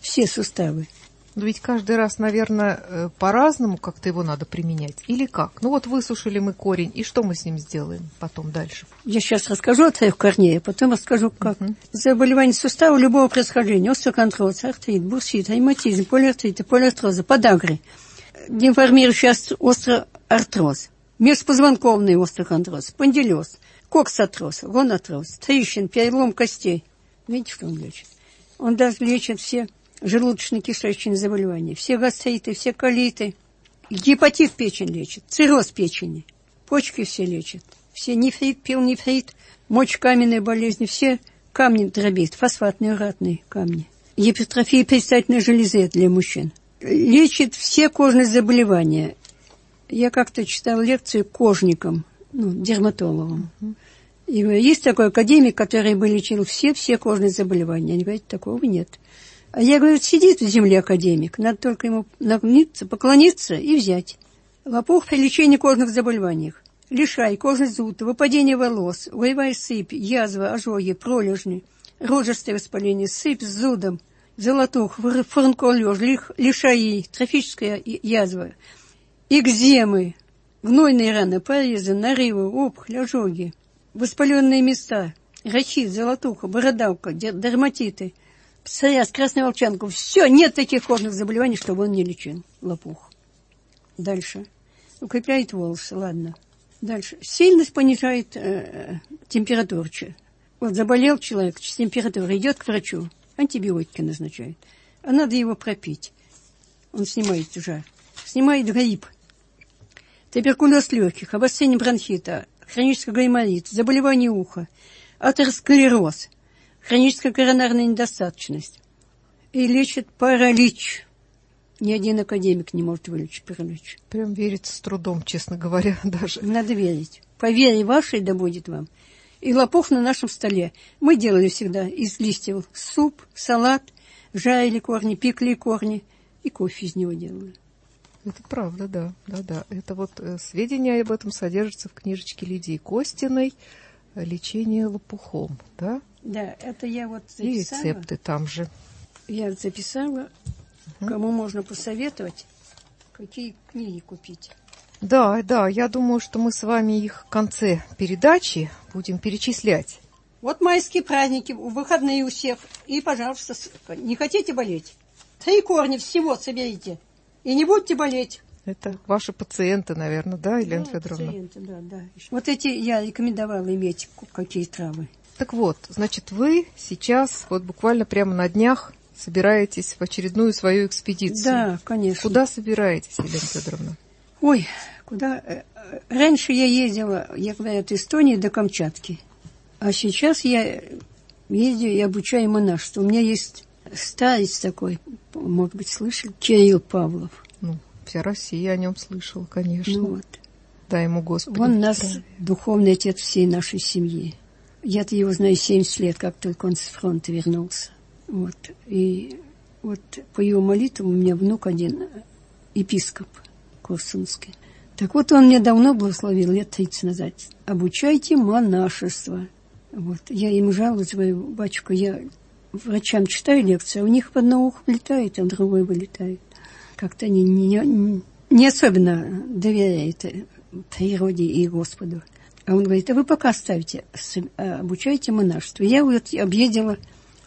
[SPEAKER 2] Но ведь каждый раз, наверное, по-разному как-то его надо применять. Или как? Ну вот высушили мы корень, и что мы с ним сделаем потом дальше?
[SPEAKER 3] Я сейчас расскажу о своих корней, а потом расскажу, как. Заболевание сустава любого происхождения, остеохондроз, артрит, бурсит, ревматизм, полиартрит, полиартроза, подагры, деформирующий остеоартроз, межпозвонковный остеохондроз, спондилез, коксартроз, гонартроз, трещин, перелом костей. Видите, что он лечит? Он даже лечит все желудочно-кишечные заболевания, все гастриты, все колиты. Гепатит печень лечит, цирроз печени, почки все лечат. Все нефрит, пилнефрит, мочекаменные болезни, все камни дробит, фосфатные, уратные камни. Гипертрофия предстательной железы для мужчин. Лечит все кожные заболевания. Я как-то читала лекцию кожникам, дерматологам. И есть такой академик, который бы лечил все кожные заболевания. Они говорят, такого нет. А я говорю, сидит в земле академик, надо только ему нагнуться, поклониться и взять. Лопух при лечении кожных заболеваний. Лишай, кожный зуд, выпадение волос, воевая сыпь, язва, ожоги, пролежни, рожистое воспаление, сыпь с зудом, золотух, фурункулез, лишаи, трофическая язва, экземы, гнойные раны, порезы, нарывы, опухоль, ожоги, воспаленные места, рахит, золотуха, бородавка, дерматиты, псориаз, красную волчанку. Все, нет таких кожных заболеваний, чтобы он не лечил. Лопух. Дальше. Укрепляет волосы, ладно. Дальше. Сильность понижает температуру. Вот заболел человек с температурой, идет к врачу, антибиотики назначает. А надо его пропить. Он снимает жар. Снимает грипп, туберкулез легких, обострение бронхита, хронический гайморит, заболевание уха, атеросклероз, хроническая коронарная недостаточность. И лечит паралич. Ни один академик не может вылечить паралич.
[SPEAKER 2] Прям верится с трудом, честно говоря, даже.
[SPEAKER 3] Надо верить. По вере вашей да будет вам. И лопух на нашем столе. Мы делали всегда из листьев суп, салат, жарили корни, пекли корни и кофе из него делали.
[SPEAKER 2] Это правда, да. Да. Это вот сведения об этом содержатся в книжечке Лидии Костиной «Лечение лопухом», да?
[SPEAKER 3] Да, это я вот записала.
[SPEAKER 2] И рецепты там же.
[SPEAKER 3] Я записала, кому можно посоветовать, какие книги купить.
[SPEAKER 2] Да, я думаю, что мы с вами их в конце передачи будем перечислять.
[SPEAKER 3] Вот майские праздники, выходные у всех. И, пожалуйста, не хотите болеть? 3 корня всего соберите. И не будете болеть.
[SPEAKER 2] Это ваши пациенты, наверное, да, Елена Федоровна?
[SPEAKER 3] Пациенты, да. Вот эти я рекомендовала иметь, какие травы.
[SPEAKER 2] Так вот, значит, вы сейчас, вот буквально прямо на днях, собираетесь в очередную свою экспедицию.
[SPEAKER 3] Да, конечно.
[SPEAKER 2] Куда собираетесь, Елена Федоровна?
[SPEAKER 3] Ой, куда? Раньше я ездила, я говорю, от Эстонии до Камчатки. А сейчас я ездила и обучаю монашеству. У меня есть старец такой, может быть, слышали, Кирилл Павлов.
[SPEAKER 2] Вся Россия о нем слышала, конечно.
[SPEAKER 3] Вот.
[SPEAKER 2] Дай ему Господи.
[SPEAKER 3] Он нас духовный отец всей нашей семьи. Я-то его знаю 70 лет, как только он с фронта вернулся. Вот. И вот по его молитвам у меня внук один, епископ Корсунский. Так вот, он мне давно благословил, лет 30 назад. Обучайте монашество. Вот. Я им жалуюсь, говорю, батюшка, я врачам читаю лекции, а у них в одно ухо влетает, а в другое вылетает. Как-то они не особенно доверяют природе и Господу. А он говорит, а вы пока оставьте, обучайте монашеству. Я вот объездила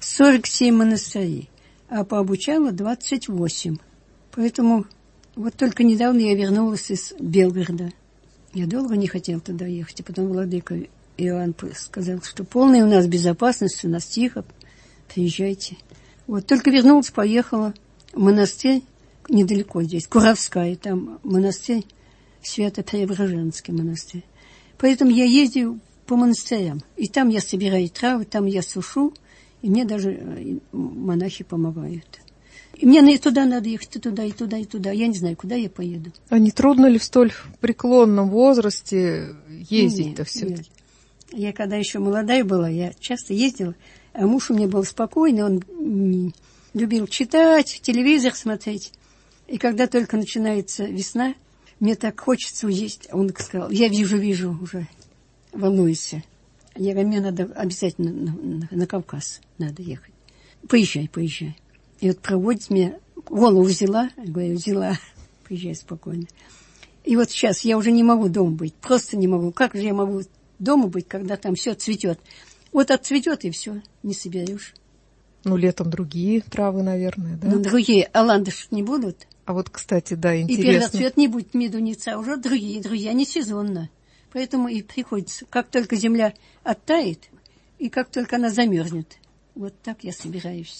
[SPEAKER 3] 47 монастырей, а пообучала 28. Поэтому вот только недавно я вернулась из Белгорода. Я долго не хотела туда ехать, а потом владыка Иоанн сказал, что полная у нас безопасность, у нас тихо, приезжайте. Вот только вернулась, поехала в монастырь, недалеко здесь, Куровская, там монастырь, Свято-Преображенский монастырь. Поэтому я ездил по монастырям, и там я собираю травы, там я сушу, и мне даже монахи помогают. И мне и туда надо ехать, и туда, и туда, и туда. Я не знаю, куда я поеду.
[SPEAKER 2] А не трудно ли в столь преклонном возрасте ездить-то все?
[SPEAKER 3] Нет. Я когда еще молодая была, я часто ездила, а муж у меня был спокойный, он любил читать, телевизор смотреть. И когда только начинается весна, мне так хочется уездить. Он сказал, я вижу, уже волнуешься. Я говорю, мне надо обязательно на Кавказ надо ехать. Поезжай. И вот проводит меня, голову взяла, говорю, поезжай спокойно. И вот сейчас я уже не могу дома быть, просто не могу. Как же я могу дома быть, когда там все цветет? Вот отцветет и все, не соберешь.
[SPEAKER 2] Ну, летом другие травы, наверное, да?
[SPEAKER 3] Ну, другие, а ландыш не будут.
[SPEAKER 2] А вот, кстати, да, интересно.
[SPEAKER 3] И первоцвет не будет медуница, а уже другие, они сезонно. Поэтому и приходится, как только земля оттает, и как только она замерзнет, вот так я собираюсь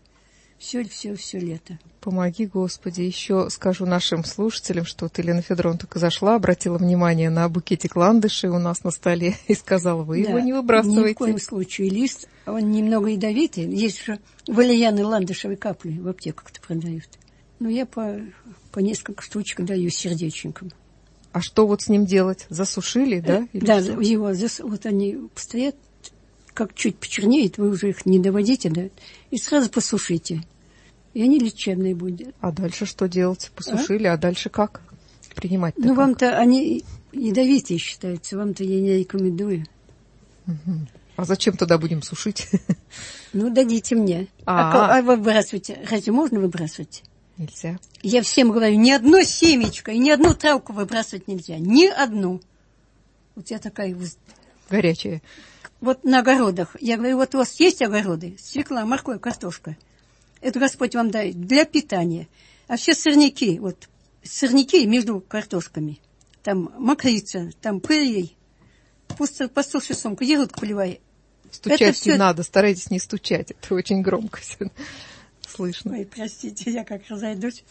[SPEAKER 3] все лето.
[SPEAKER 2] Помоги, Господи. Еще скажу нашим слушателям, что вот Елена Федоровна только зашла, обратила внимание на букетик ландышей у нас на столе и сказала, вы его не выбрасываете.
[SPEAKER 3] Ни в коем случае. Лист, он немного ядовитый. Есть же валерьяны ландышевые капли в аптеках-то продают. Но я по несколько штучек даю сердечникам.
[SPEAKER 2] А что вот с ним делать? Засушили, да? Или
[SPEAKER 3] да,
[SPEAKER 2] что?
[SPEAKER 3] его, вот они стоят, как чуть почернеет, вы уже их не доводите, да, и сразу посушите. И они лечебные будут.
[SPEAKER 2] А дальше что делать? Посушили, а дальше как? Принимать-то
[SPEAKER 3] Ну,
[SPEAKER 2] как?
[SPEAKER 3] вам-то они ядовитые считаются, вам-то я не рекомендую.
[SPEAKER 2] Угу. А зачем тогда будем сушить?
[SPEAKER 3] Ну, дадите мне. А выбрасывать, разве можно выбрасывать?
[SPEAKER 2] Нельзя.
[SPEAKER 3] Я всем говорю, ни одно семечко и ни одну травку выбрасывать нельзя. Ни одну. Вот я такая...
[SPEAKER 2] Горячая.
[SPEAKER 3] Вот на огородах. Я говорю, вот у вас есть огороды? Свекла, морковь, картошка. Это Господь вам дает для питания. А все сорняки, вот сорняки между картошками. Там мокрица, там пырей. Просто послушай сумку, ягодку поливай.
[SPEAKER 2] Стучать не надо, старайтесь не стучать. Это очень громко все слышно.
[SPEAKER 3] Ой, простите, я как разойдусь.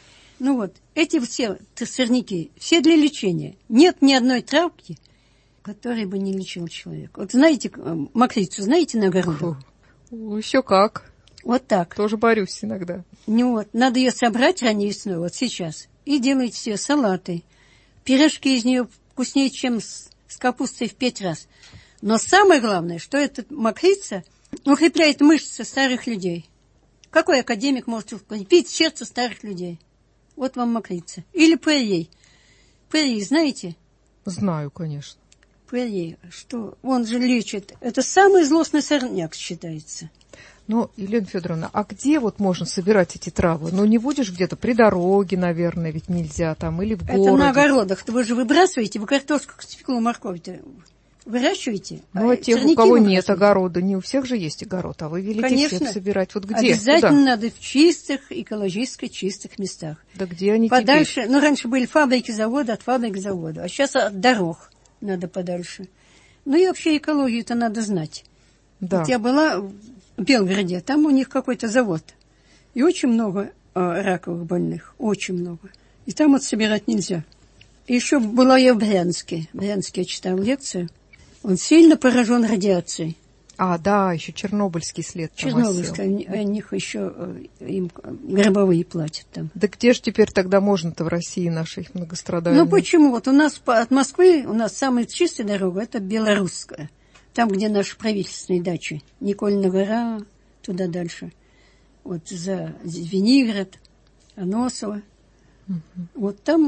[SPEAKER 3] Ну вот, эти все сорняки, все для лечения. Нет ни одной травки, которой бы не лечил человек. Вот знаете, мокрицу знаете на огороде?
[SPEAKER 2] Еще как.
[SPEAKER 3] Вот так.
[SPEAKER 2] Тоже борюсь иногда.
[SPEAKER 3] Ну вот, надо ее собрать ранней весной, вот сейчас, и делать все салаты. Пирожки из нее вкуснее, чем с капустой в 5 раз. Но самое главное, что эта мокрица укрепляет мышцы старых людей. Какой академик может укрепить сердце старых людей? Вот вам мокрица. Или пырей. Пырей, знаете?
[SPEAKER 2] Знаю, конечно.
[SPEAKER 3] Пырей, что? Он же лечит. Это самый злостный сорняк считается.
[SPEAKER 2] Ну, Елена Федоровна, а где вот можно собирать эти травы? Ну, не будешь где-то при дороге, наверное, ведь нельзя там, или в городе.
[SPEAKER 3] Это на огородах. Вы же выбрасываете, вы картошку, свеклу, морковь-то выращиваете.
[SPEAKER 2] Ну, а тех, у кого нет огорода, не у всех же есть огород, а вы велите всем собирать. Вот где?
[SPEAKER 3] Обязательно
[SPEAKER 2] Куда?
[SPEAKER 3] надо в чистых, экологически чистых местах.
[SPEAKER 2] Да где они
[SPEAKER 3] подальше,
[SPEAKER 2] теперь?
[SPEAKER 3] Ну, раньше были фабрики, заводы, от фабрик к заводу, а сейчас от дорог надо подальше. Ну, и вообще экологию-то надо знать.
[SPEAKER 2] Да.
[SPEAKER 3] Вот я была в Белгороде, там у них какой-то завод. И очень много раковых больных, очень много. И там вот собирать нельзя. И еще была я в Брянске. В Брянске я читала лекцию. Он сильно поражен радиацией.
[SPEAKER 2] А, да, еще чернобыльский след там
[SPEAKER 3] Чернобыльский, о них еще им гробовые платят там.
[SPEAKER 2] Да где же теперь тогда можно-то в России нашей многострадальной?
[SPEAKER 3] Ну почему? Вот у нас от Москвы, у нас самая чистая дорога, это Белорусская. Там, где наши правительственные дачи. Никольна гора, туда дальше. Вот за Звенигород, Аносово. Угу. Вот там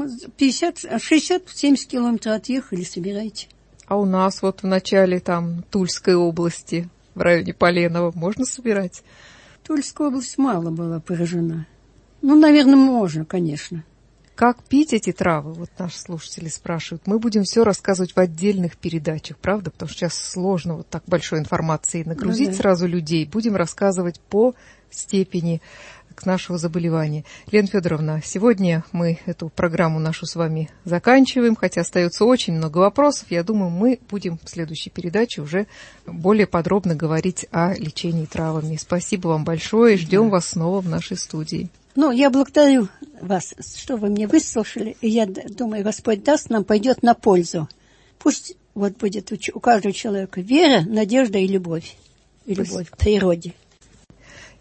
[SPEAKER 3] 60-70 километров отъехали, собирайте.
[SPEAKER 2] А у нас вот в начале там Тульской области, в районе Поленова, можно собирать?
[SPEAKER 3] Тульская область мало была поражена. Ну, наверное, можно, конечно.
[SPEAKER 2] Как пить эти травы? Вот наши слушатели спрашивают. Мы будем все рассказывать в отдельных передачах, правда? Потому что сейчас сложно вот так большой информацией нагрузить сразу людей. Будем рассказывать по степени нашего заболевания. Лена Федоровна, сегодня мы эту программу нашу с вами заканчиваем, хотя остается очень много вопросов. Я думаю, мы будем в следующей передаче уже более подробно говорить о лечении травами. Спасибо вам большое. Ждем вас снова в нашей студии.
[SPEAKER 3] Ну, я благодарю вас, что вы мне выслушали. И я думаю, Господь даст, нам пойдет на пользу. Пусть вот будет у каждого человека вера, надежда и любовь. И любовь к природе.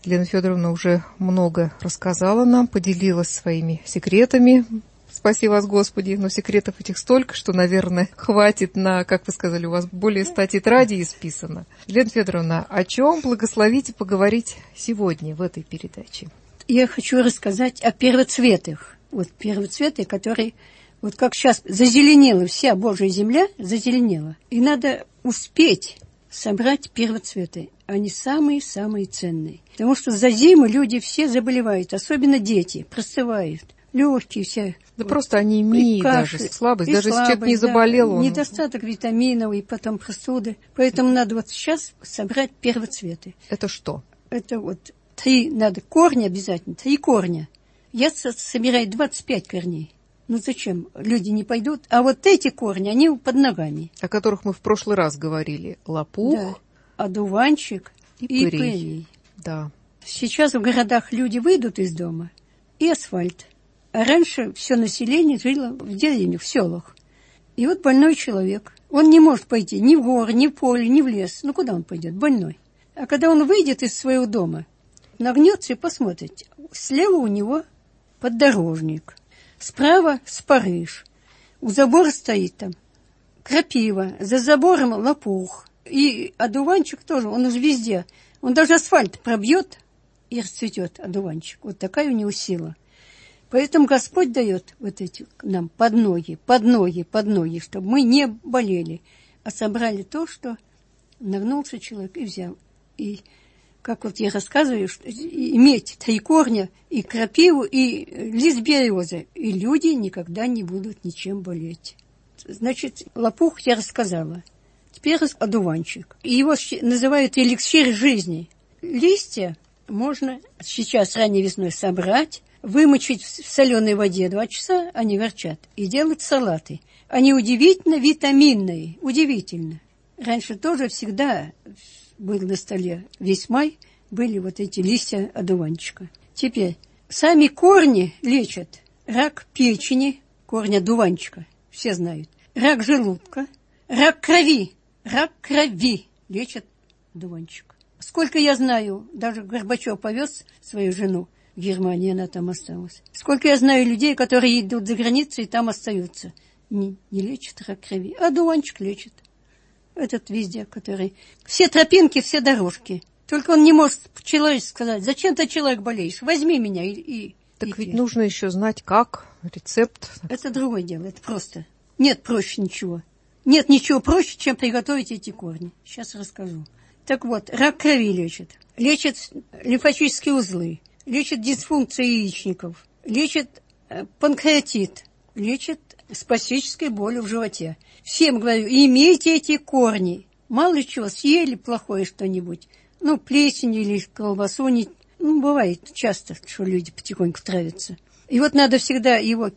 [SPEAKER 2] Елена Федоровна уже много рассказала нам, поделилась своими секретами. Спаси вас, Господи, но секретов этих столько, что, наверное, хватит на, как вы сказали, у вас более 100 тетрадей исписано. Елена Федоровна, о чем благословите поговорить сегодня в этой передаче?
[SPEAKER 3] Я хочу рассказать о первоцветах. Вот первоцветы, которые, вот как сейчас зазеленела вся Божья земля, зазеленела. И надо успеть собрать первоцветы. Они самые-самые ценные. Потому что за зиму люди все заболевают, особенно дети, простывают. Легкие все.
[SPEAKER 2] Да вот, просто анемия, даже слабость. Даже если человек не заболел, он...
[SPEAKER 3] Недостаток витаминов и потом простуды. Поэтому надо вот сейчас собрать первоцветы.
[SPEAKER 2] Это что?
[SPEAKER 3] Это вот 3 надо корня обязательно, 3 корня. Я собираю 25 корней. Ну зачем? Люди не пойдут. А вот эти корни, они под ногами.
[SPEAKER 2] О которых мы в прошлый раз говорили. Лопух,
[SPEAKER 3] да. Одуванчик и пырей.
[SPEAKER 2] Да.
[SPEAKER 3] Сейчас в городах люди выйдут из дома и асфальт. А раньше все население жило в деревнях, в селах. И вот больной человек. Он не может пойти ни в горы, ни в поле, ни в лес. Ну, куда он пойдет? Больной. А когда он выйдет из своего дома, нагнется и посмотрит. Слева у него поддорожник. Справа спарыш. У забора стоит там крапива. За забором лопух. И одуванчик тоже. Он уже везде. Он даже асфальт пробьет и расцветет одуванчик. Вот такая у него сила. Поэтому Господь дает вот эти нам под ноги, чтобы мы не болели, а собрали то, что нагнулся человек и взял. И как вот я рассказываю, что иметь 3 корня, и крапиву, и лист березы, и люди никогда не будут ничем болеть. Значит, лопух я рассказала. Теперь одуванчик. Его называют эликсир жизни. Листья можно сейчас ранней весной собрать, вымочить в соленой воде 2 часа, они горчат, и делать салаты. Они удивительно витаминные, удивительно. Раньше тоже всегда был на столе весь май, были вот эти листья одуванчика. Теперь, сами корни лечат рак печени, корни одуванчика, все знают, рак желудка, рак крови лечат одуванчик. Сколько я знаю, даже Горбачев повез свою жену в Германию, она там осталась. Сколько я знаю людей, которые идут за границу и там остаются. Не лечат рак крови, а одуванчик лечит. Этот везде, который... Все тропинки, все дорожки. Только он не может человеку сказать, зачем ты, человек, болеешь? Возьми меня
[SPEAKER 2] Так ведь нужно еще знать, как, рецепт.
[SPEAKER 3] Это другое дело, это просто. Нет проще ничего. Нет ничего проще, чем приготовить эти корни. Сейчас расскажу. Так вот, рак крови лечит. Лечит лимфатические узлы. Лечит дисфункцию яичников. Лечит панкреатит. Лечит спастической болью в животе. Всем говорю, имейте эти корни. Мало ли чего, съели плохое что-нибудь. Ну, плесень или колбасу. Ну, бывает часто, что люди потихоньку травятся. И вот надо всегда его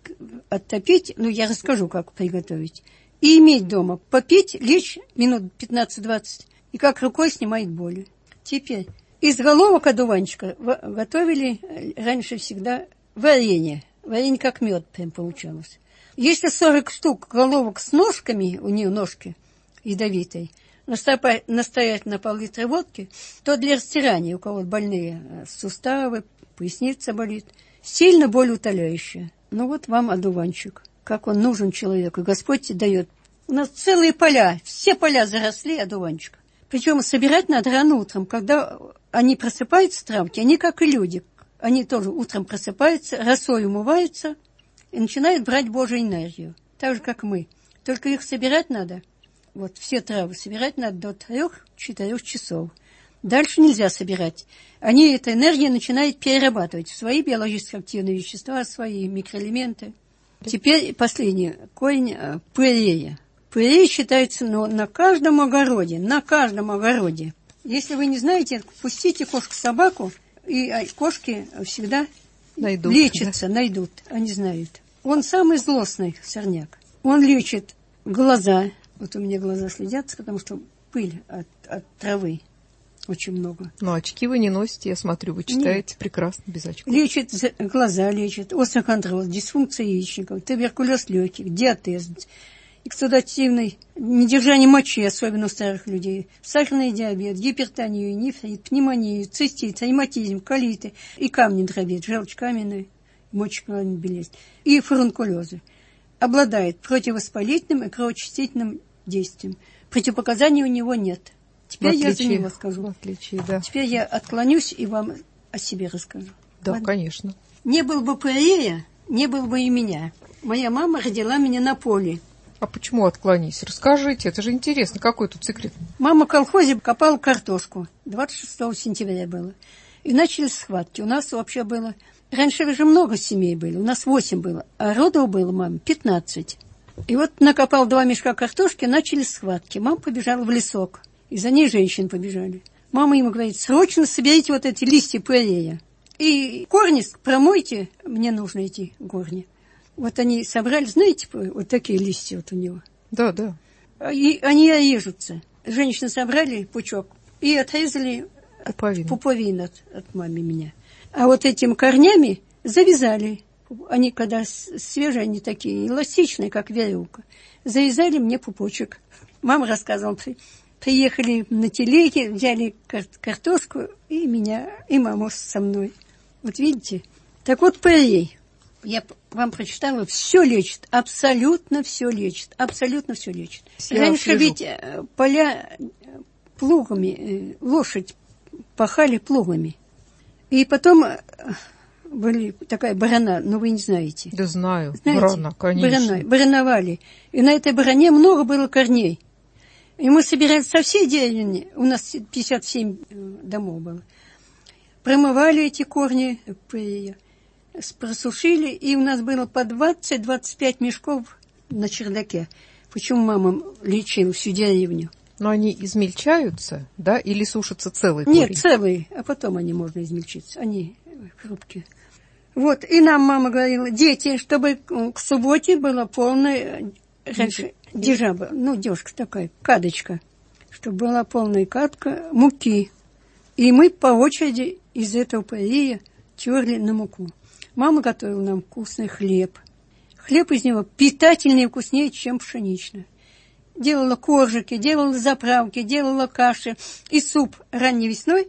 [SPEAKER 3] оттопить. Ну, я расскажу, как приготовить. И иметь дома. Попить, лечь минут 15-20. И как рукой снимает боли. Теперь из головок одуванчика готовили раньше всегда варенье. Варенье как мед прям получалось. Если 40 штук головок с ножками, у нее ножки ядовитой, настоять на пол-литра водки, то для растирания, у кого больные суставы, поясница болит, сильно боль утоляющая. Ну вот вам одуванчик. Как он нужен человеку. Господь дает. У нас целые поля, все поля заросли одуванчика. Причем собирать надо рано утром, когда они просыпаются, травки, они как и люди. Они тоже утром просыпаются, росой умываются и начинают брать Божию энергию. Так же, как мы. Только их собирать надо, вот все травы собирать надо до 3-4 часов. Дальше нельзя собирать. Они эту энергию начинают перерабатывать в свои биологически активные вещества, свои микроэлементы. Теперь последний корень пырея. Пырей считается на каждом огороде, Если вы не знаете, пустите кошку-собаку, и кошки всегда лечатся, найдут, они знают. Он самый злостный сорняк. Он лечит глаза. Вот у меня глаза слезятся, потому что пыль от травы очень много.
[SPEAKER 2] Но очки вы не носите, я смотрю, вы читаете прекрасно без очков.
[SPEAKER 3] Лечит глаза, лечит остеохондроз, дисфункция яичников, туберкулез легких, диатез. эксудативный, недержание мочи, особенно у старых людей, сахарный диабет, гипертонию, нефрит, пневмонию, цистит, ревматизм, колиты и камни дробит, желчь каменная, мочекаменная болезнь и фурункулезы. Обладает противовоспалительным и кровоочистительным действием. Противопоказаний у него нет. Теперь я за него скажу.
[SPEAKER 2] Да.
[SPEAKER 3] Теперь я отклонюсь и вам о себе расскажу.
[SPEAKER 2] Да,
[SPEAKER 3] ладно?
[SPEAKER 2] Конечно.
[SPEAKER 3] Не был бы Порея, не было бы и меня. Моя мама родила меня на поле.
[SPEAKER 2] А почему отклонись? Расскажите, это же интересно. Какой тут секрет?
[SPEAKER 3] Мама в колхозе копала картошку. 26 сентября было. И начались схватки. У нас вообще было... Раньше же много семей было. У нас 8 было. А родов было, маме, 15. И вот накопал 2 мешка картошки, начались схватки. Мама побежала в лесок. И за ней женщины побежали. Мама ему говорит, срочно соберите вот эти листья порея. И корни промойте, мне нужно эти корни. Вот они собрали, знаете, вот такие листья вот у него.
[SPEAKER 2] Да, да.
[SPEAKER 3] И они режутся. Женщины собрали пучок и отрезали пуповину от мамы меня. А вот этими корнями завязали. Они, когда свежие, они такие эластичные, как веревка. Завязали мне пупочек. Мама рассказывала, приехали на телеге, взяли картошку, и меня, и маму со мной. Вот видите? Так вот, порей. Я вам прочитала, все лечит, абсолютно все лечит, абсолютно все лечит. Раньше ведь поля плугами, лошадь пахали плугами. И потом были такая барана, но вы не знаете.
[SPEAKER 2] Да знаю,
[SPEAKER 3] знаете?
[SPEAKER 2] Барана, конечно.
[SPEAKER 3] Барановали. И на этой баране много было корней. И мы собирали со всей деревни, у нас 57 домов было, промывали эти корни, просушили, и у нас было по 20-25 мешков на чердаке. Почему мама лечила всю деревню?
[SPEAKER 2] Но они измельчаются, да, или сушатся целые корни?
[SPEAKER 3] Нет, целые, а потом они можно измельчиться, они хрупкие. Вот, и нам мама говорила, дети, чтобы к субботе было полное, раньше дежаба, девушка такая, кадочка, чтобы была полная кадка муки. И мы по очереди из этого порея терли на муку. Мама готовила нам вкусный хлеб. Хлеб из него питательнее и вкуснее, чем пшеничный. Делала коржики, делала заправки, делала каши и суп ранней весной.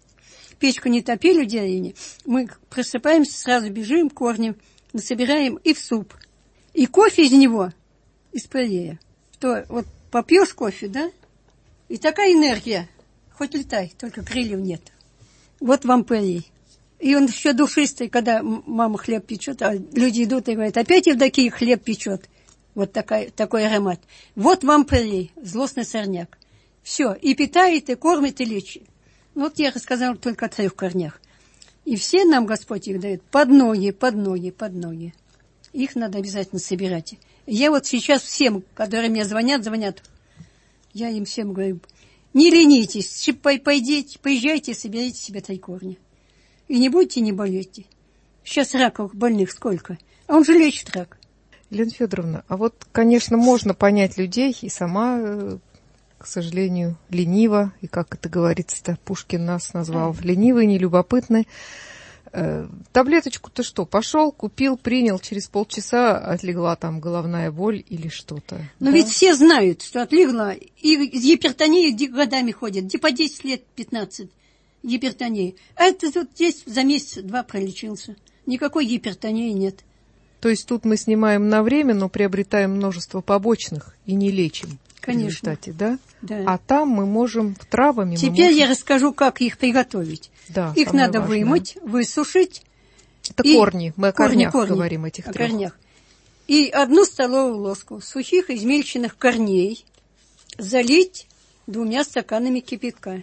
[SPEAKER 3] Печку не топили в деревне. Мы просыпаемся, сразу бежим, корни насобираем и в суп. И кофе из него, из порея. Что, вот попьешь кофе, да? И такая энергия. Хоть летай, только крыльев нет. Вот вам порей. И он еще душистый, когда мама хлеб печет, а люди идут и говорят, опять Евдокия хлеб печет. Вот такой аромат. Вот вам порей, злостный сорняк. Все, и питает, и кормит, и лечит. Вот я рассказала только о 3 корнях. И все нам Господь их дает под ноги, под ноги, под ноги. Их надо обязательно собирать. Я вот сейчас всем, которые мне звонят, я им всем говорю, не ленитесь, поезжайте, соберите себе 3 корня. И не будете, не болейте. Сейчас раков больных сколько, а он же лечит рак.
[SPEAKER 2] Елена Федоровна, а вот, конечно, можно понять людей, и сама, к сожалению, ленива, и как это говорится-то, Пушкин нас назвал ленивый, нелюбопытный. Таблеточку-то что, пошел, купил, принял, через полчаса отлегла там головная боль или что-то.
[SPEAKER 3] Но ведь все знают, что отлегла, и с гипертонией годами ходят, по 10 лет, 15 гипертонии. А это вот здесь за месяц-два пролечился. Никакой гипертонии нет.
[SPEAKER 2] То есть тут мы снимаем на время, но приобретаем множество побочных и не лечим.
[SPEAKER 3] Конечно.
[SPEAKER 2] В результате, да?
[SPEAKER 3] Да.
[SPEAKER 2] А там мы можем травами...
[SPEAKER 3] Теперь я расскажу, как их приготовить.
[SPEAKER 2] Да,
[SPEAKER 3] их надо
[SPEAKER 2] важное.
[SPEAKER 3] вымыть, высушить.
[SPEAKER 2] Это корни, мы о корнях говорим этих 3.
[SPEAKER 3] Корнях. И 1 столовую ложку сухих измельченных корней залить 2 стаканами кипятка.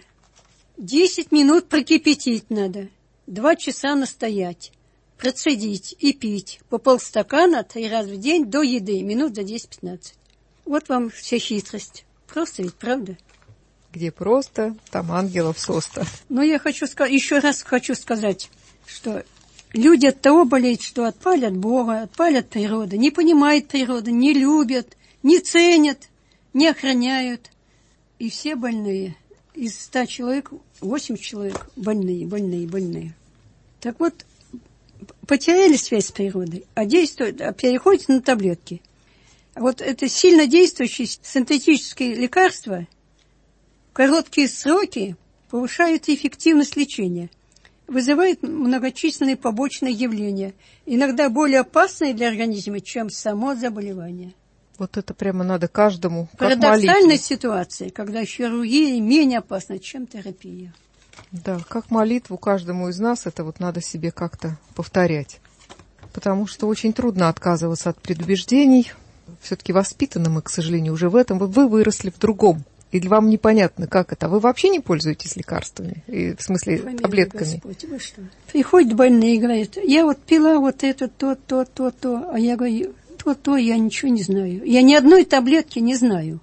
[SPEAKER 3] 10 минут прокипятить надо, 2 часа настоять, процедить и пить по полстакана 3 раза в день до еды, минут за 10-15. Вот вам вся хитрость. Просто ведь, правда?
[SPEAKER 2] Где просто, там ангелов соста.
[SPEAKER 3] Но я еще раз хочу сказать, что люди от того болеют, что отпали от Бога, отпали от природы, не понимают природы, не любят, не ценят, не охраняют. И все больные. Из 100 человек 8 человек больные. Так вот, потеряли связь с природой, а переходят на таблетки. А вот это сильно действующие синтетические лекарства в короткие сроки повышают эффективность лечения, вызывают многочисленные побочные явления, иногда более опасные для организма, чем само заболевание.
[SPEAKER 2] Вот это прямо надо каждому, как
[SPEAKER 3] Парадоксальная
[SPEAKER 2] молитву.
[SPEAKER 3] ситуация, когда хирургия менее опасна, чем терапия.
[SPEAKER 2] Да, как молитву каждому из нас, это вот надо себе как-то повторять. Потому что очень трудно отказываться от предубеждений. Все-таки воспитаны мы, к сожалению, уже в этом. Вы выросли в другом. Или вам непонятно, как это? А вы вообще не пользуетесь лекарствами? В смысле,
[SPEAKER 3] Помилуй,
[SPEAKER 2] таблетками?
[SPEAKER 3] Господь, вы что? Приходят больные и говорят, я вот пила вот это, то. А я говорю, то, я ничего не знаю. Я ни одной таблетки не знаю.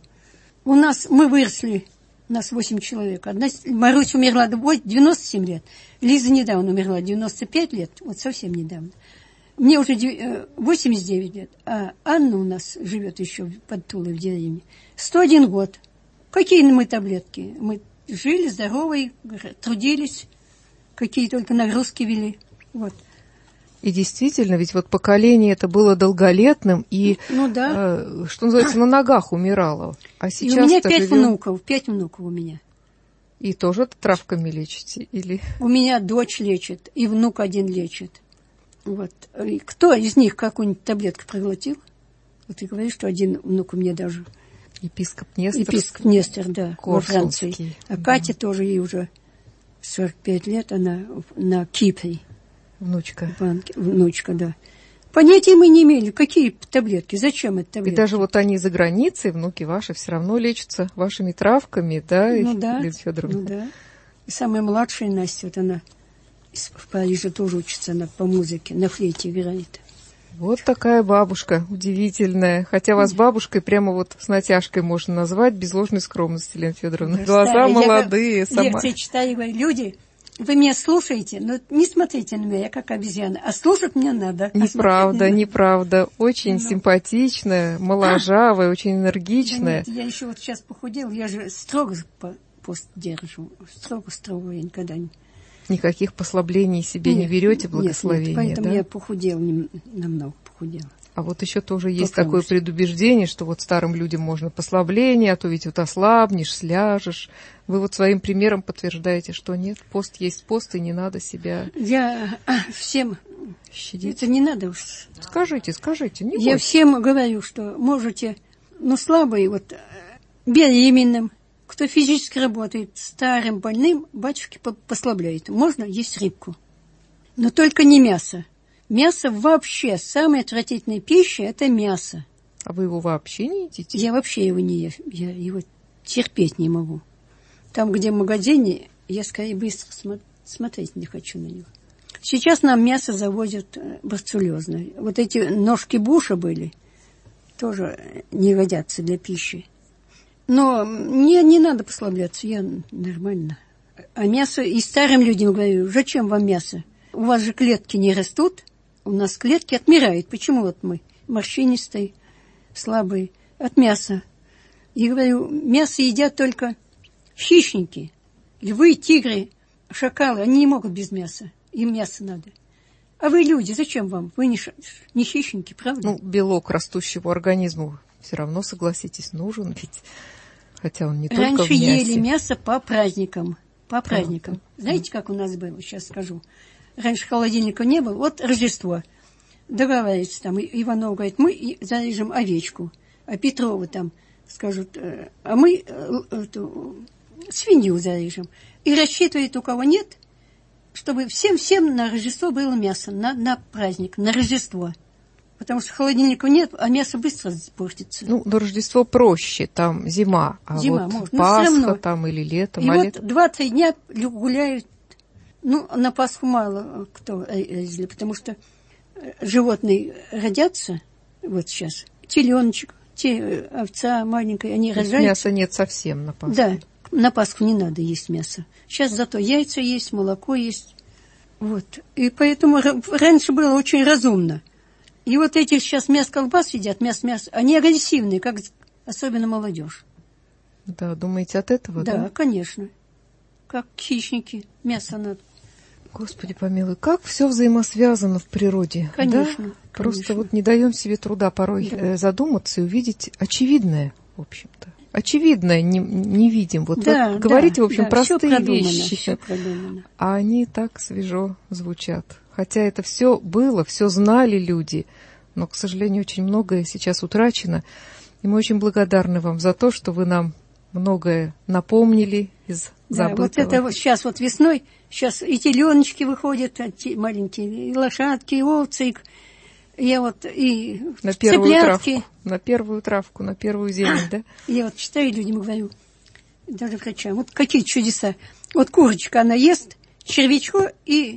[SPEAKER 3] Мы выросли, у нас 8 человек. Марусь умерла 97 лет. Лиза недавно умерла, 95 лет, вот совсем недавно. Мне уже 89 лет, а Анна у нас живет еще под Тулой в деревне. 101 год. Какие мы таблетки? Мы жили здоровые, трудились, какие только нагрузки вели. Вот.
[SPEAKER 2] И действительно, ведь вот поколение это было долголетным и, что называется, на ногах умирало. А сейчас
[SPEAKER 3] и у меня 5 внуков у меня.
[SPEAKER 2] И тоже травками лечите? Или...
[SPEAKER 3] У меня дочь лечит, и внук один лечит. Вот. И кто из них какую-нибудь таблетку проглотил? Вот ты говоришь, что один внук у меня даже...
[SPEAKER 2] Епископ Нестор.
[SPEAKER 3] Епископ Нестор, да, во Франции. А
[SPEAKER 2] да.
[SPEAKER 3] Катя тоже, ей уже 45 лет, она на Кипре.
[SPEAKER 2] Внучка.
[SPEAKER 3] Внучка, да. Понятия мы не имели, какие таблетки, зачем это таблетки.
[SPEAKER 2] И даже вот они за границей, внуки ваши, все равно лечатся вашими травками, да,
[SPEAKER 3] Лидия
[SPEAKER 2] Фёдоровна?
[SPEAKER 3] Ну да. И самая младшая Настя, вот она в Париже тоже учится, она по музыке, на флейте играет.
[SPEAKER 2] Вот такая бабушка удивительная. Хотя вас бабушкой прямо вот с натяжкой можно назвать, без ложной скромности, Елена Фёдоровна.
[SPEAKER 3] Да,
[SPEAKER 2] глаза
[SPEAKER 3] старая.
[SPEAKER 2] молодые.
[SPEAKER 3] Я
[SPEAKER 2] сама.
[SPEAKER 3] лекции читаю и говорю, люди, вы меня слушаете, но не смотрите на меня, я как обезьяна, а слушать мне надо.
[SPEAKER 2] Неправда. Очень симпатичная, моложавая, очень энергичная.
[SPEAKER 3] Да нет, я еще вот сейчас похудела, я же строго пост держу, строго, я никогда не...
[SPEAKER 2] Никаких послаблений себе не берете, благословения,
[SPEAKER 3] нет, поэтому
[SPEAKER 2] да?
[SPEAKER 3] я похудела, намного похудела.
[SPEAKER 2] А вот еще тоже есть такое предубеждение, что вот старым людям можно послабление, а то ведь вот ослабнешь, сляжешь. Вы вот своим примером подтверждаете, что нет, пост есть пост, и не надо себя...
[SPEAKER 3] Я всем...
[SPEAKER 2] щадить.
[SPEAKER 3] Это не надо уж.
[SPEAKER 2] Скажите, не
[SPEAKER 3] Я
[SPEAKER 2] бойся.
[SPEAKER 3] всем говорю, что можете, слабые, вот, беременным, кто физически работает, старым, больным, батюшки послабляют. Можно есть рыбку. Но только не мясо. Мясо вообще, самая отвратительная пища – это мясо.
[SPEAKER 2] А вы его вообще не едите?
[SPEAKER 3] Я вообще его не ем. Я его терпеть не могу. Там, где в магазине, я скорее быстро смотреть не хочу на него. Сейчас нам мясо завозят бруцеллезное. Вот эти ножки буша были, тоже не годятся для пищи. Но не надо послабляться, я нормально. А мясо, и старым людям говорю, зачем вам мясо? У вас же клетки не растут, у нас клетки отмирают. Почему вот мы морщинистые, слабые? От мяса. Я говорю, мясо едят только хищники. Львы, тигры, шакалы, они не могут без мяса. Им мясо надо. А вы люди, зачем вам? Вы не хищники, правда?
[SPEAKER 2] Белок растущего организму все равно, согласитесь, нужен ведь. Хотя он не только в мясе.
[SPEAKER 3] Раньше ели мясо по праздникам. Знаете, как у нас было? Сейчас скажу. Раньше холодильника не было. Вот Рождество. Договариваются там. Иванов говорит, мы зарежем овечку. А Петрова там скажут, а мы свинью зарежем. И рассчитывает, у кого нет, чтобы всем на Рождество было мясо. На праздник, на Рождество. Потому что холодильника нет, а мясо быстро портится.
[SPEAKER 2] На Рождество проще, там зима. А
[SPEAKER 3] зима,
[SPEAKER 2] вот
[SPEAKER 3] можно.
[SPEAKER 2] Пасха там или летом.
[SPEAKER 3] И вот 2-3 дня гуляют. На Пасху мало кто резали, потому что животные родятся, вот сейчас, теленочек, овца маленькая, они рожаются.
[SPEAKER 2] Мяса нет совсем на Пасху.
[SPEAKER 3] Да, на Пасху не надо есть мясо. Сейчас зато яйца есть, молоко есть. Вот. И поэтому раньше было очень разумно. И вот эти сейчас мясо-колбас едят, мясо, они агрессивные, как особенно молодежь.
[SPEAKER 2] Да, думаете, от этого, да?
[SPEAKER 3] Да, конечно. Как хищники. Мясо надо.
[SPEAKER 2] Господи помилуй, как все взаимосвязано в природе.
[SPEAKER 3] Конечно.
[SPEAKER 2] Да? Просто вот не даем себе труда порой задуматься и увидеть очевидное, в общем-то. Очевидное не видим. Вот вы говорите, в общем, простые вещи.
[SPEAKER 3] Все продумано.
[SPEAKER 2] А они так свежо звучат. Хотя это все было, все знали люди, но, к сожалению, очень многое сейчас утрачено. И мы очень благодарны вам за то, что вы нам многое напомнили из забытого.
[SPEAKER 3] Вот это вот сейчас вот весной, сейчас и теленочки выходят, маленькие, и лошадки, и овцы, я вот и
[SPEAKER 2] на первую
[SPEAKER 3] цыплятки.
[SPEAKER 2] На первую травку, на первую зелень, да?
[SPEAKER 3] Я вот читаю людям, говорю, даже врачам, вот какие чудеса. Вот курочка, она ест червячок и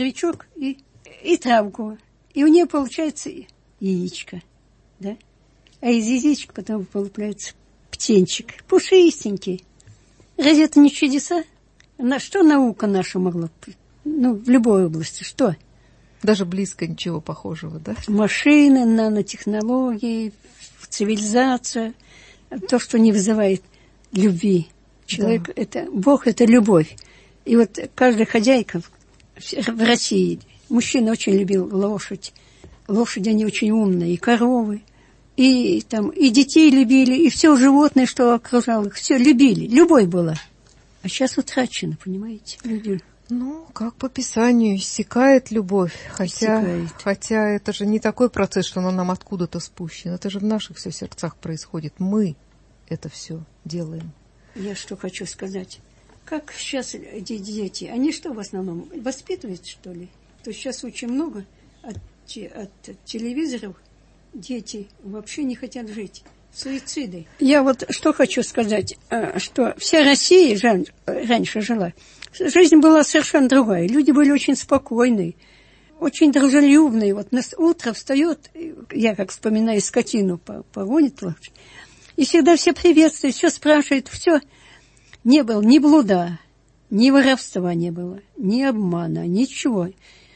[SPEAKER 3] травку. И у нее получается яичко, да? А из яичка потом получается птенчик, пушистенький. Разве это не чудеса? На что наука наша могла? Ну, в любой области. Что?
[SPEAKER 2] Даже близко ничего похожего, да?
[SPEAKER 3] Машины, нанотехнологии, цивилизация. То, что не вызывает любви. Человек, это, Бог – это любовь. И вот каждая хозяйка в России, мужчина очень любил лошадь. Лошади, они очень умные, и коровы. И детей любили, и все животное, что окружало их, все любили. Любовь была. А сейчас утрачено, понимаете, люди.
[SPEAKER 2] Ну, как по Писанию, иссякает любовь. Хотя это же не такой процесс, что оно нам откуда-то спущено. Это же в наших все сердцах происходит. Мы это все делаем.
[SPEAKER 3] Я что хочу сказать. Как сейчас эти дети, они что в основном, воспитывают, что ли? То есть сейчас очень много от телевизоров дети вообще не хотят жить. Суициды. Я вот что хочу сказать, что вся Россия раньше жила. Жизнь была совершенно другая. Люди были очень спокойные, очень дружелюбные. Вот нас утро встает, я как вспоминаю скотину погонит, и всегда все приветствуют, все спрашивают, все. Не было ни блуда, ни воровства не было, ни обмана, ничего.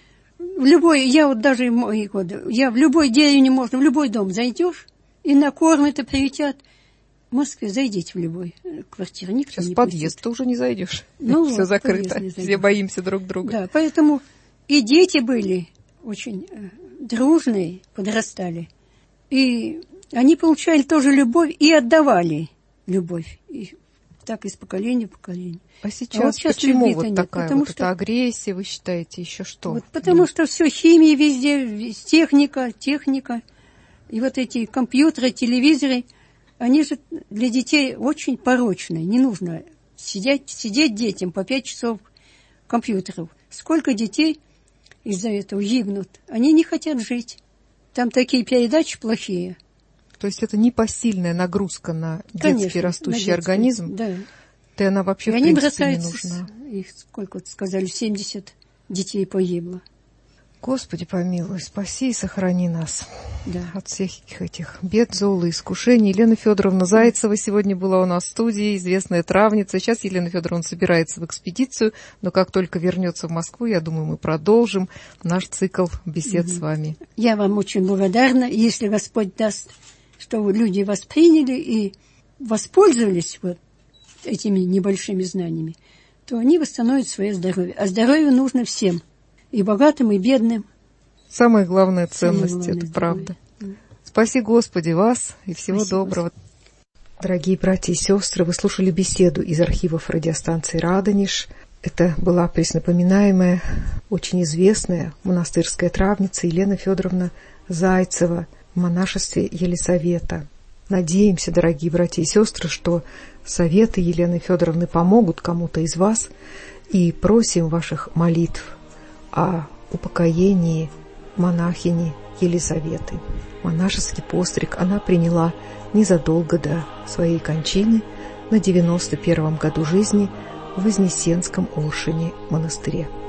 [SPEAKER 3] Я вот даже в мои годы, я в любой деревне можно, в любой дом зайдешь, и накормят, и приютят. В Москве зайдите в любой квартиру, никто
[SPEAKER 2] сейчас
[SPEAKER 3] не
[SPEAKER 2] в подъезд ты уже не зайдешь.
[SPEAKER 3] Ну,
[SPEAKER 2] все закрыто, все боимся друг друга.
[SPEAKER 3] Да, поэтому и дети были очень дружные, подрастали. И они получали тоже любовь и отдавали любовь. И так из поколения в поколение.
[SPEAKER 2] А сейчас почему вот такая вот эта агрессия, вы считаете, еще что?
[SPEAKER 3] Вот потому что все химия везде, техника. И вот эти компьютеры, телевизоры, они же для детей очень порочные. Не нужно сидеть детям по 5 часов компьютеров. Сколько детей из-за этого гибнут? Они не хотят жить. Там такие передачи плохие.
[SPEAKER 2] То есть это непосильная нагрузка на детский растущий организм?
[SPEAKER 3] Да.
[SPEAKER 2] Да, она вообще, в принципе, не нужна.
[SPEAKER 3] Их, сколько сказали, 70 детей погибло.
[SPEAKER 2] Господи помилуй, спаси и сохрани нас от всех этих бед, зол и искушений. Елена Федоровна Зайцева сегодня была у нас в студии, известная травница. Сейчас Елена Федоровна собирается в экспедицию, но как только вернется в Москву, я думаю, мы продолжим наш цикл бесед с вами.
[SPEAKER 3] Я вам очень благодарна, если Господь даст, что люди восприняли и воспользовались вот этими небольшими знаниями, то они восстановят свое здоровье. А здоровье нужно всем. И богатым, и бедным.
[SPEAKER 2] Самая главная ценность, это правда. Спаси Господи вас и всего доброго. Дорогие братья и сестры, вы слушали беседу из архивов радиостанции «Радонеж». Это была преснопоминаемая, очень известная монастырская травница Елена Федоровна Зайцева в монашестве Елисавета. Надеемся, дорогие братья и сестры, что советы Елены Федоровны помогут кому-то из вас, и просим ваших молитв о упокоении монахини Елисаветы. Монашеский постриг она приняла незадолго до своей кончины на 91-м году жизни в Вознесенском Олшине монастыре.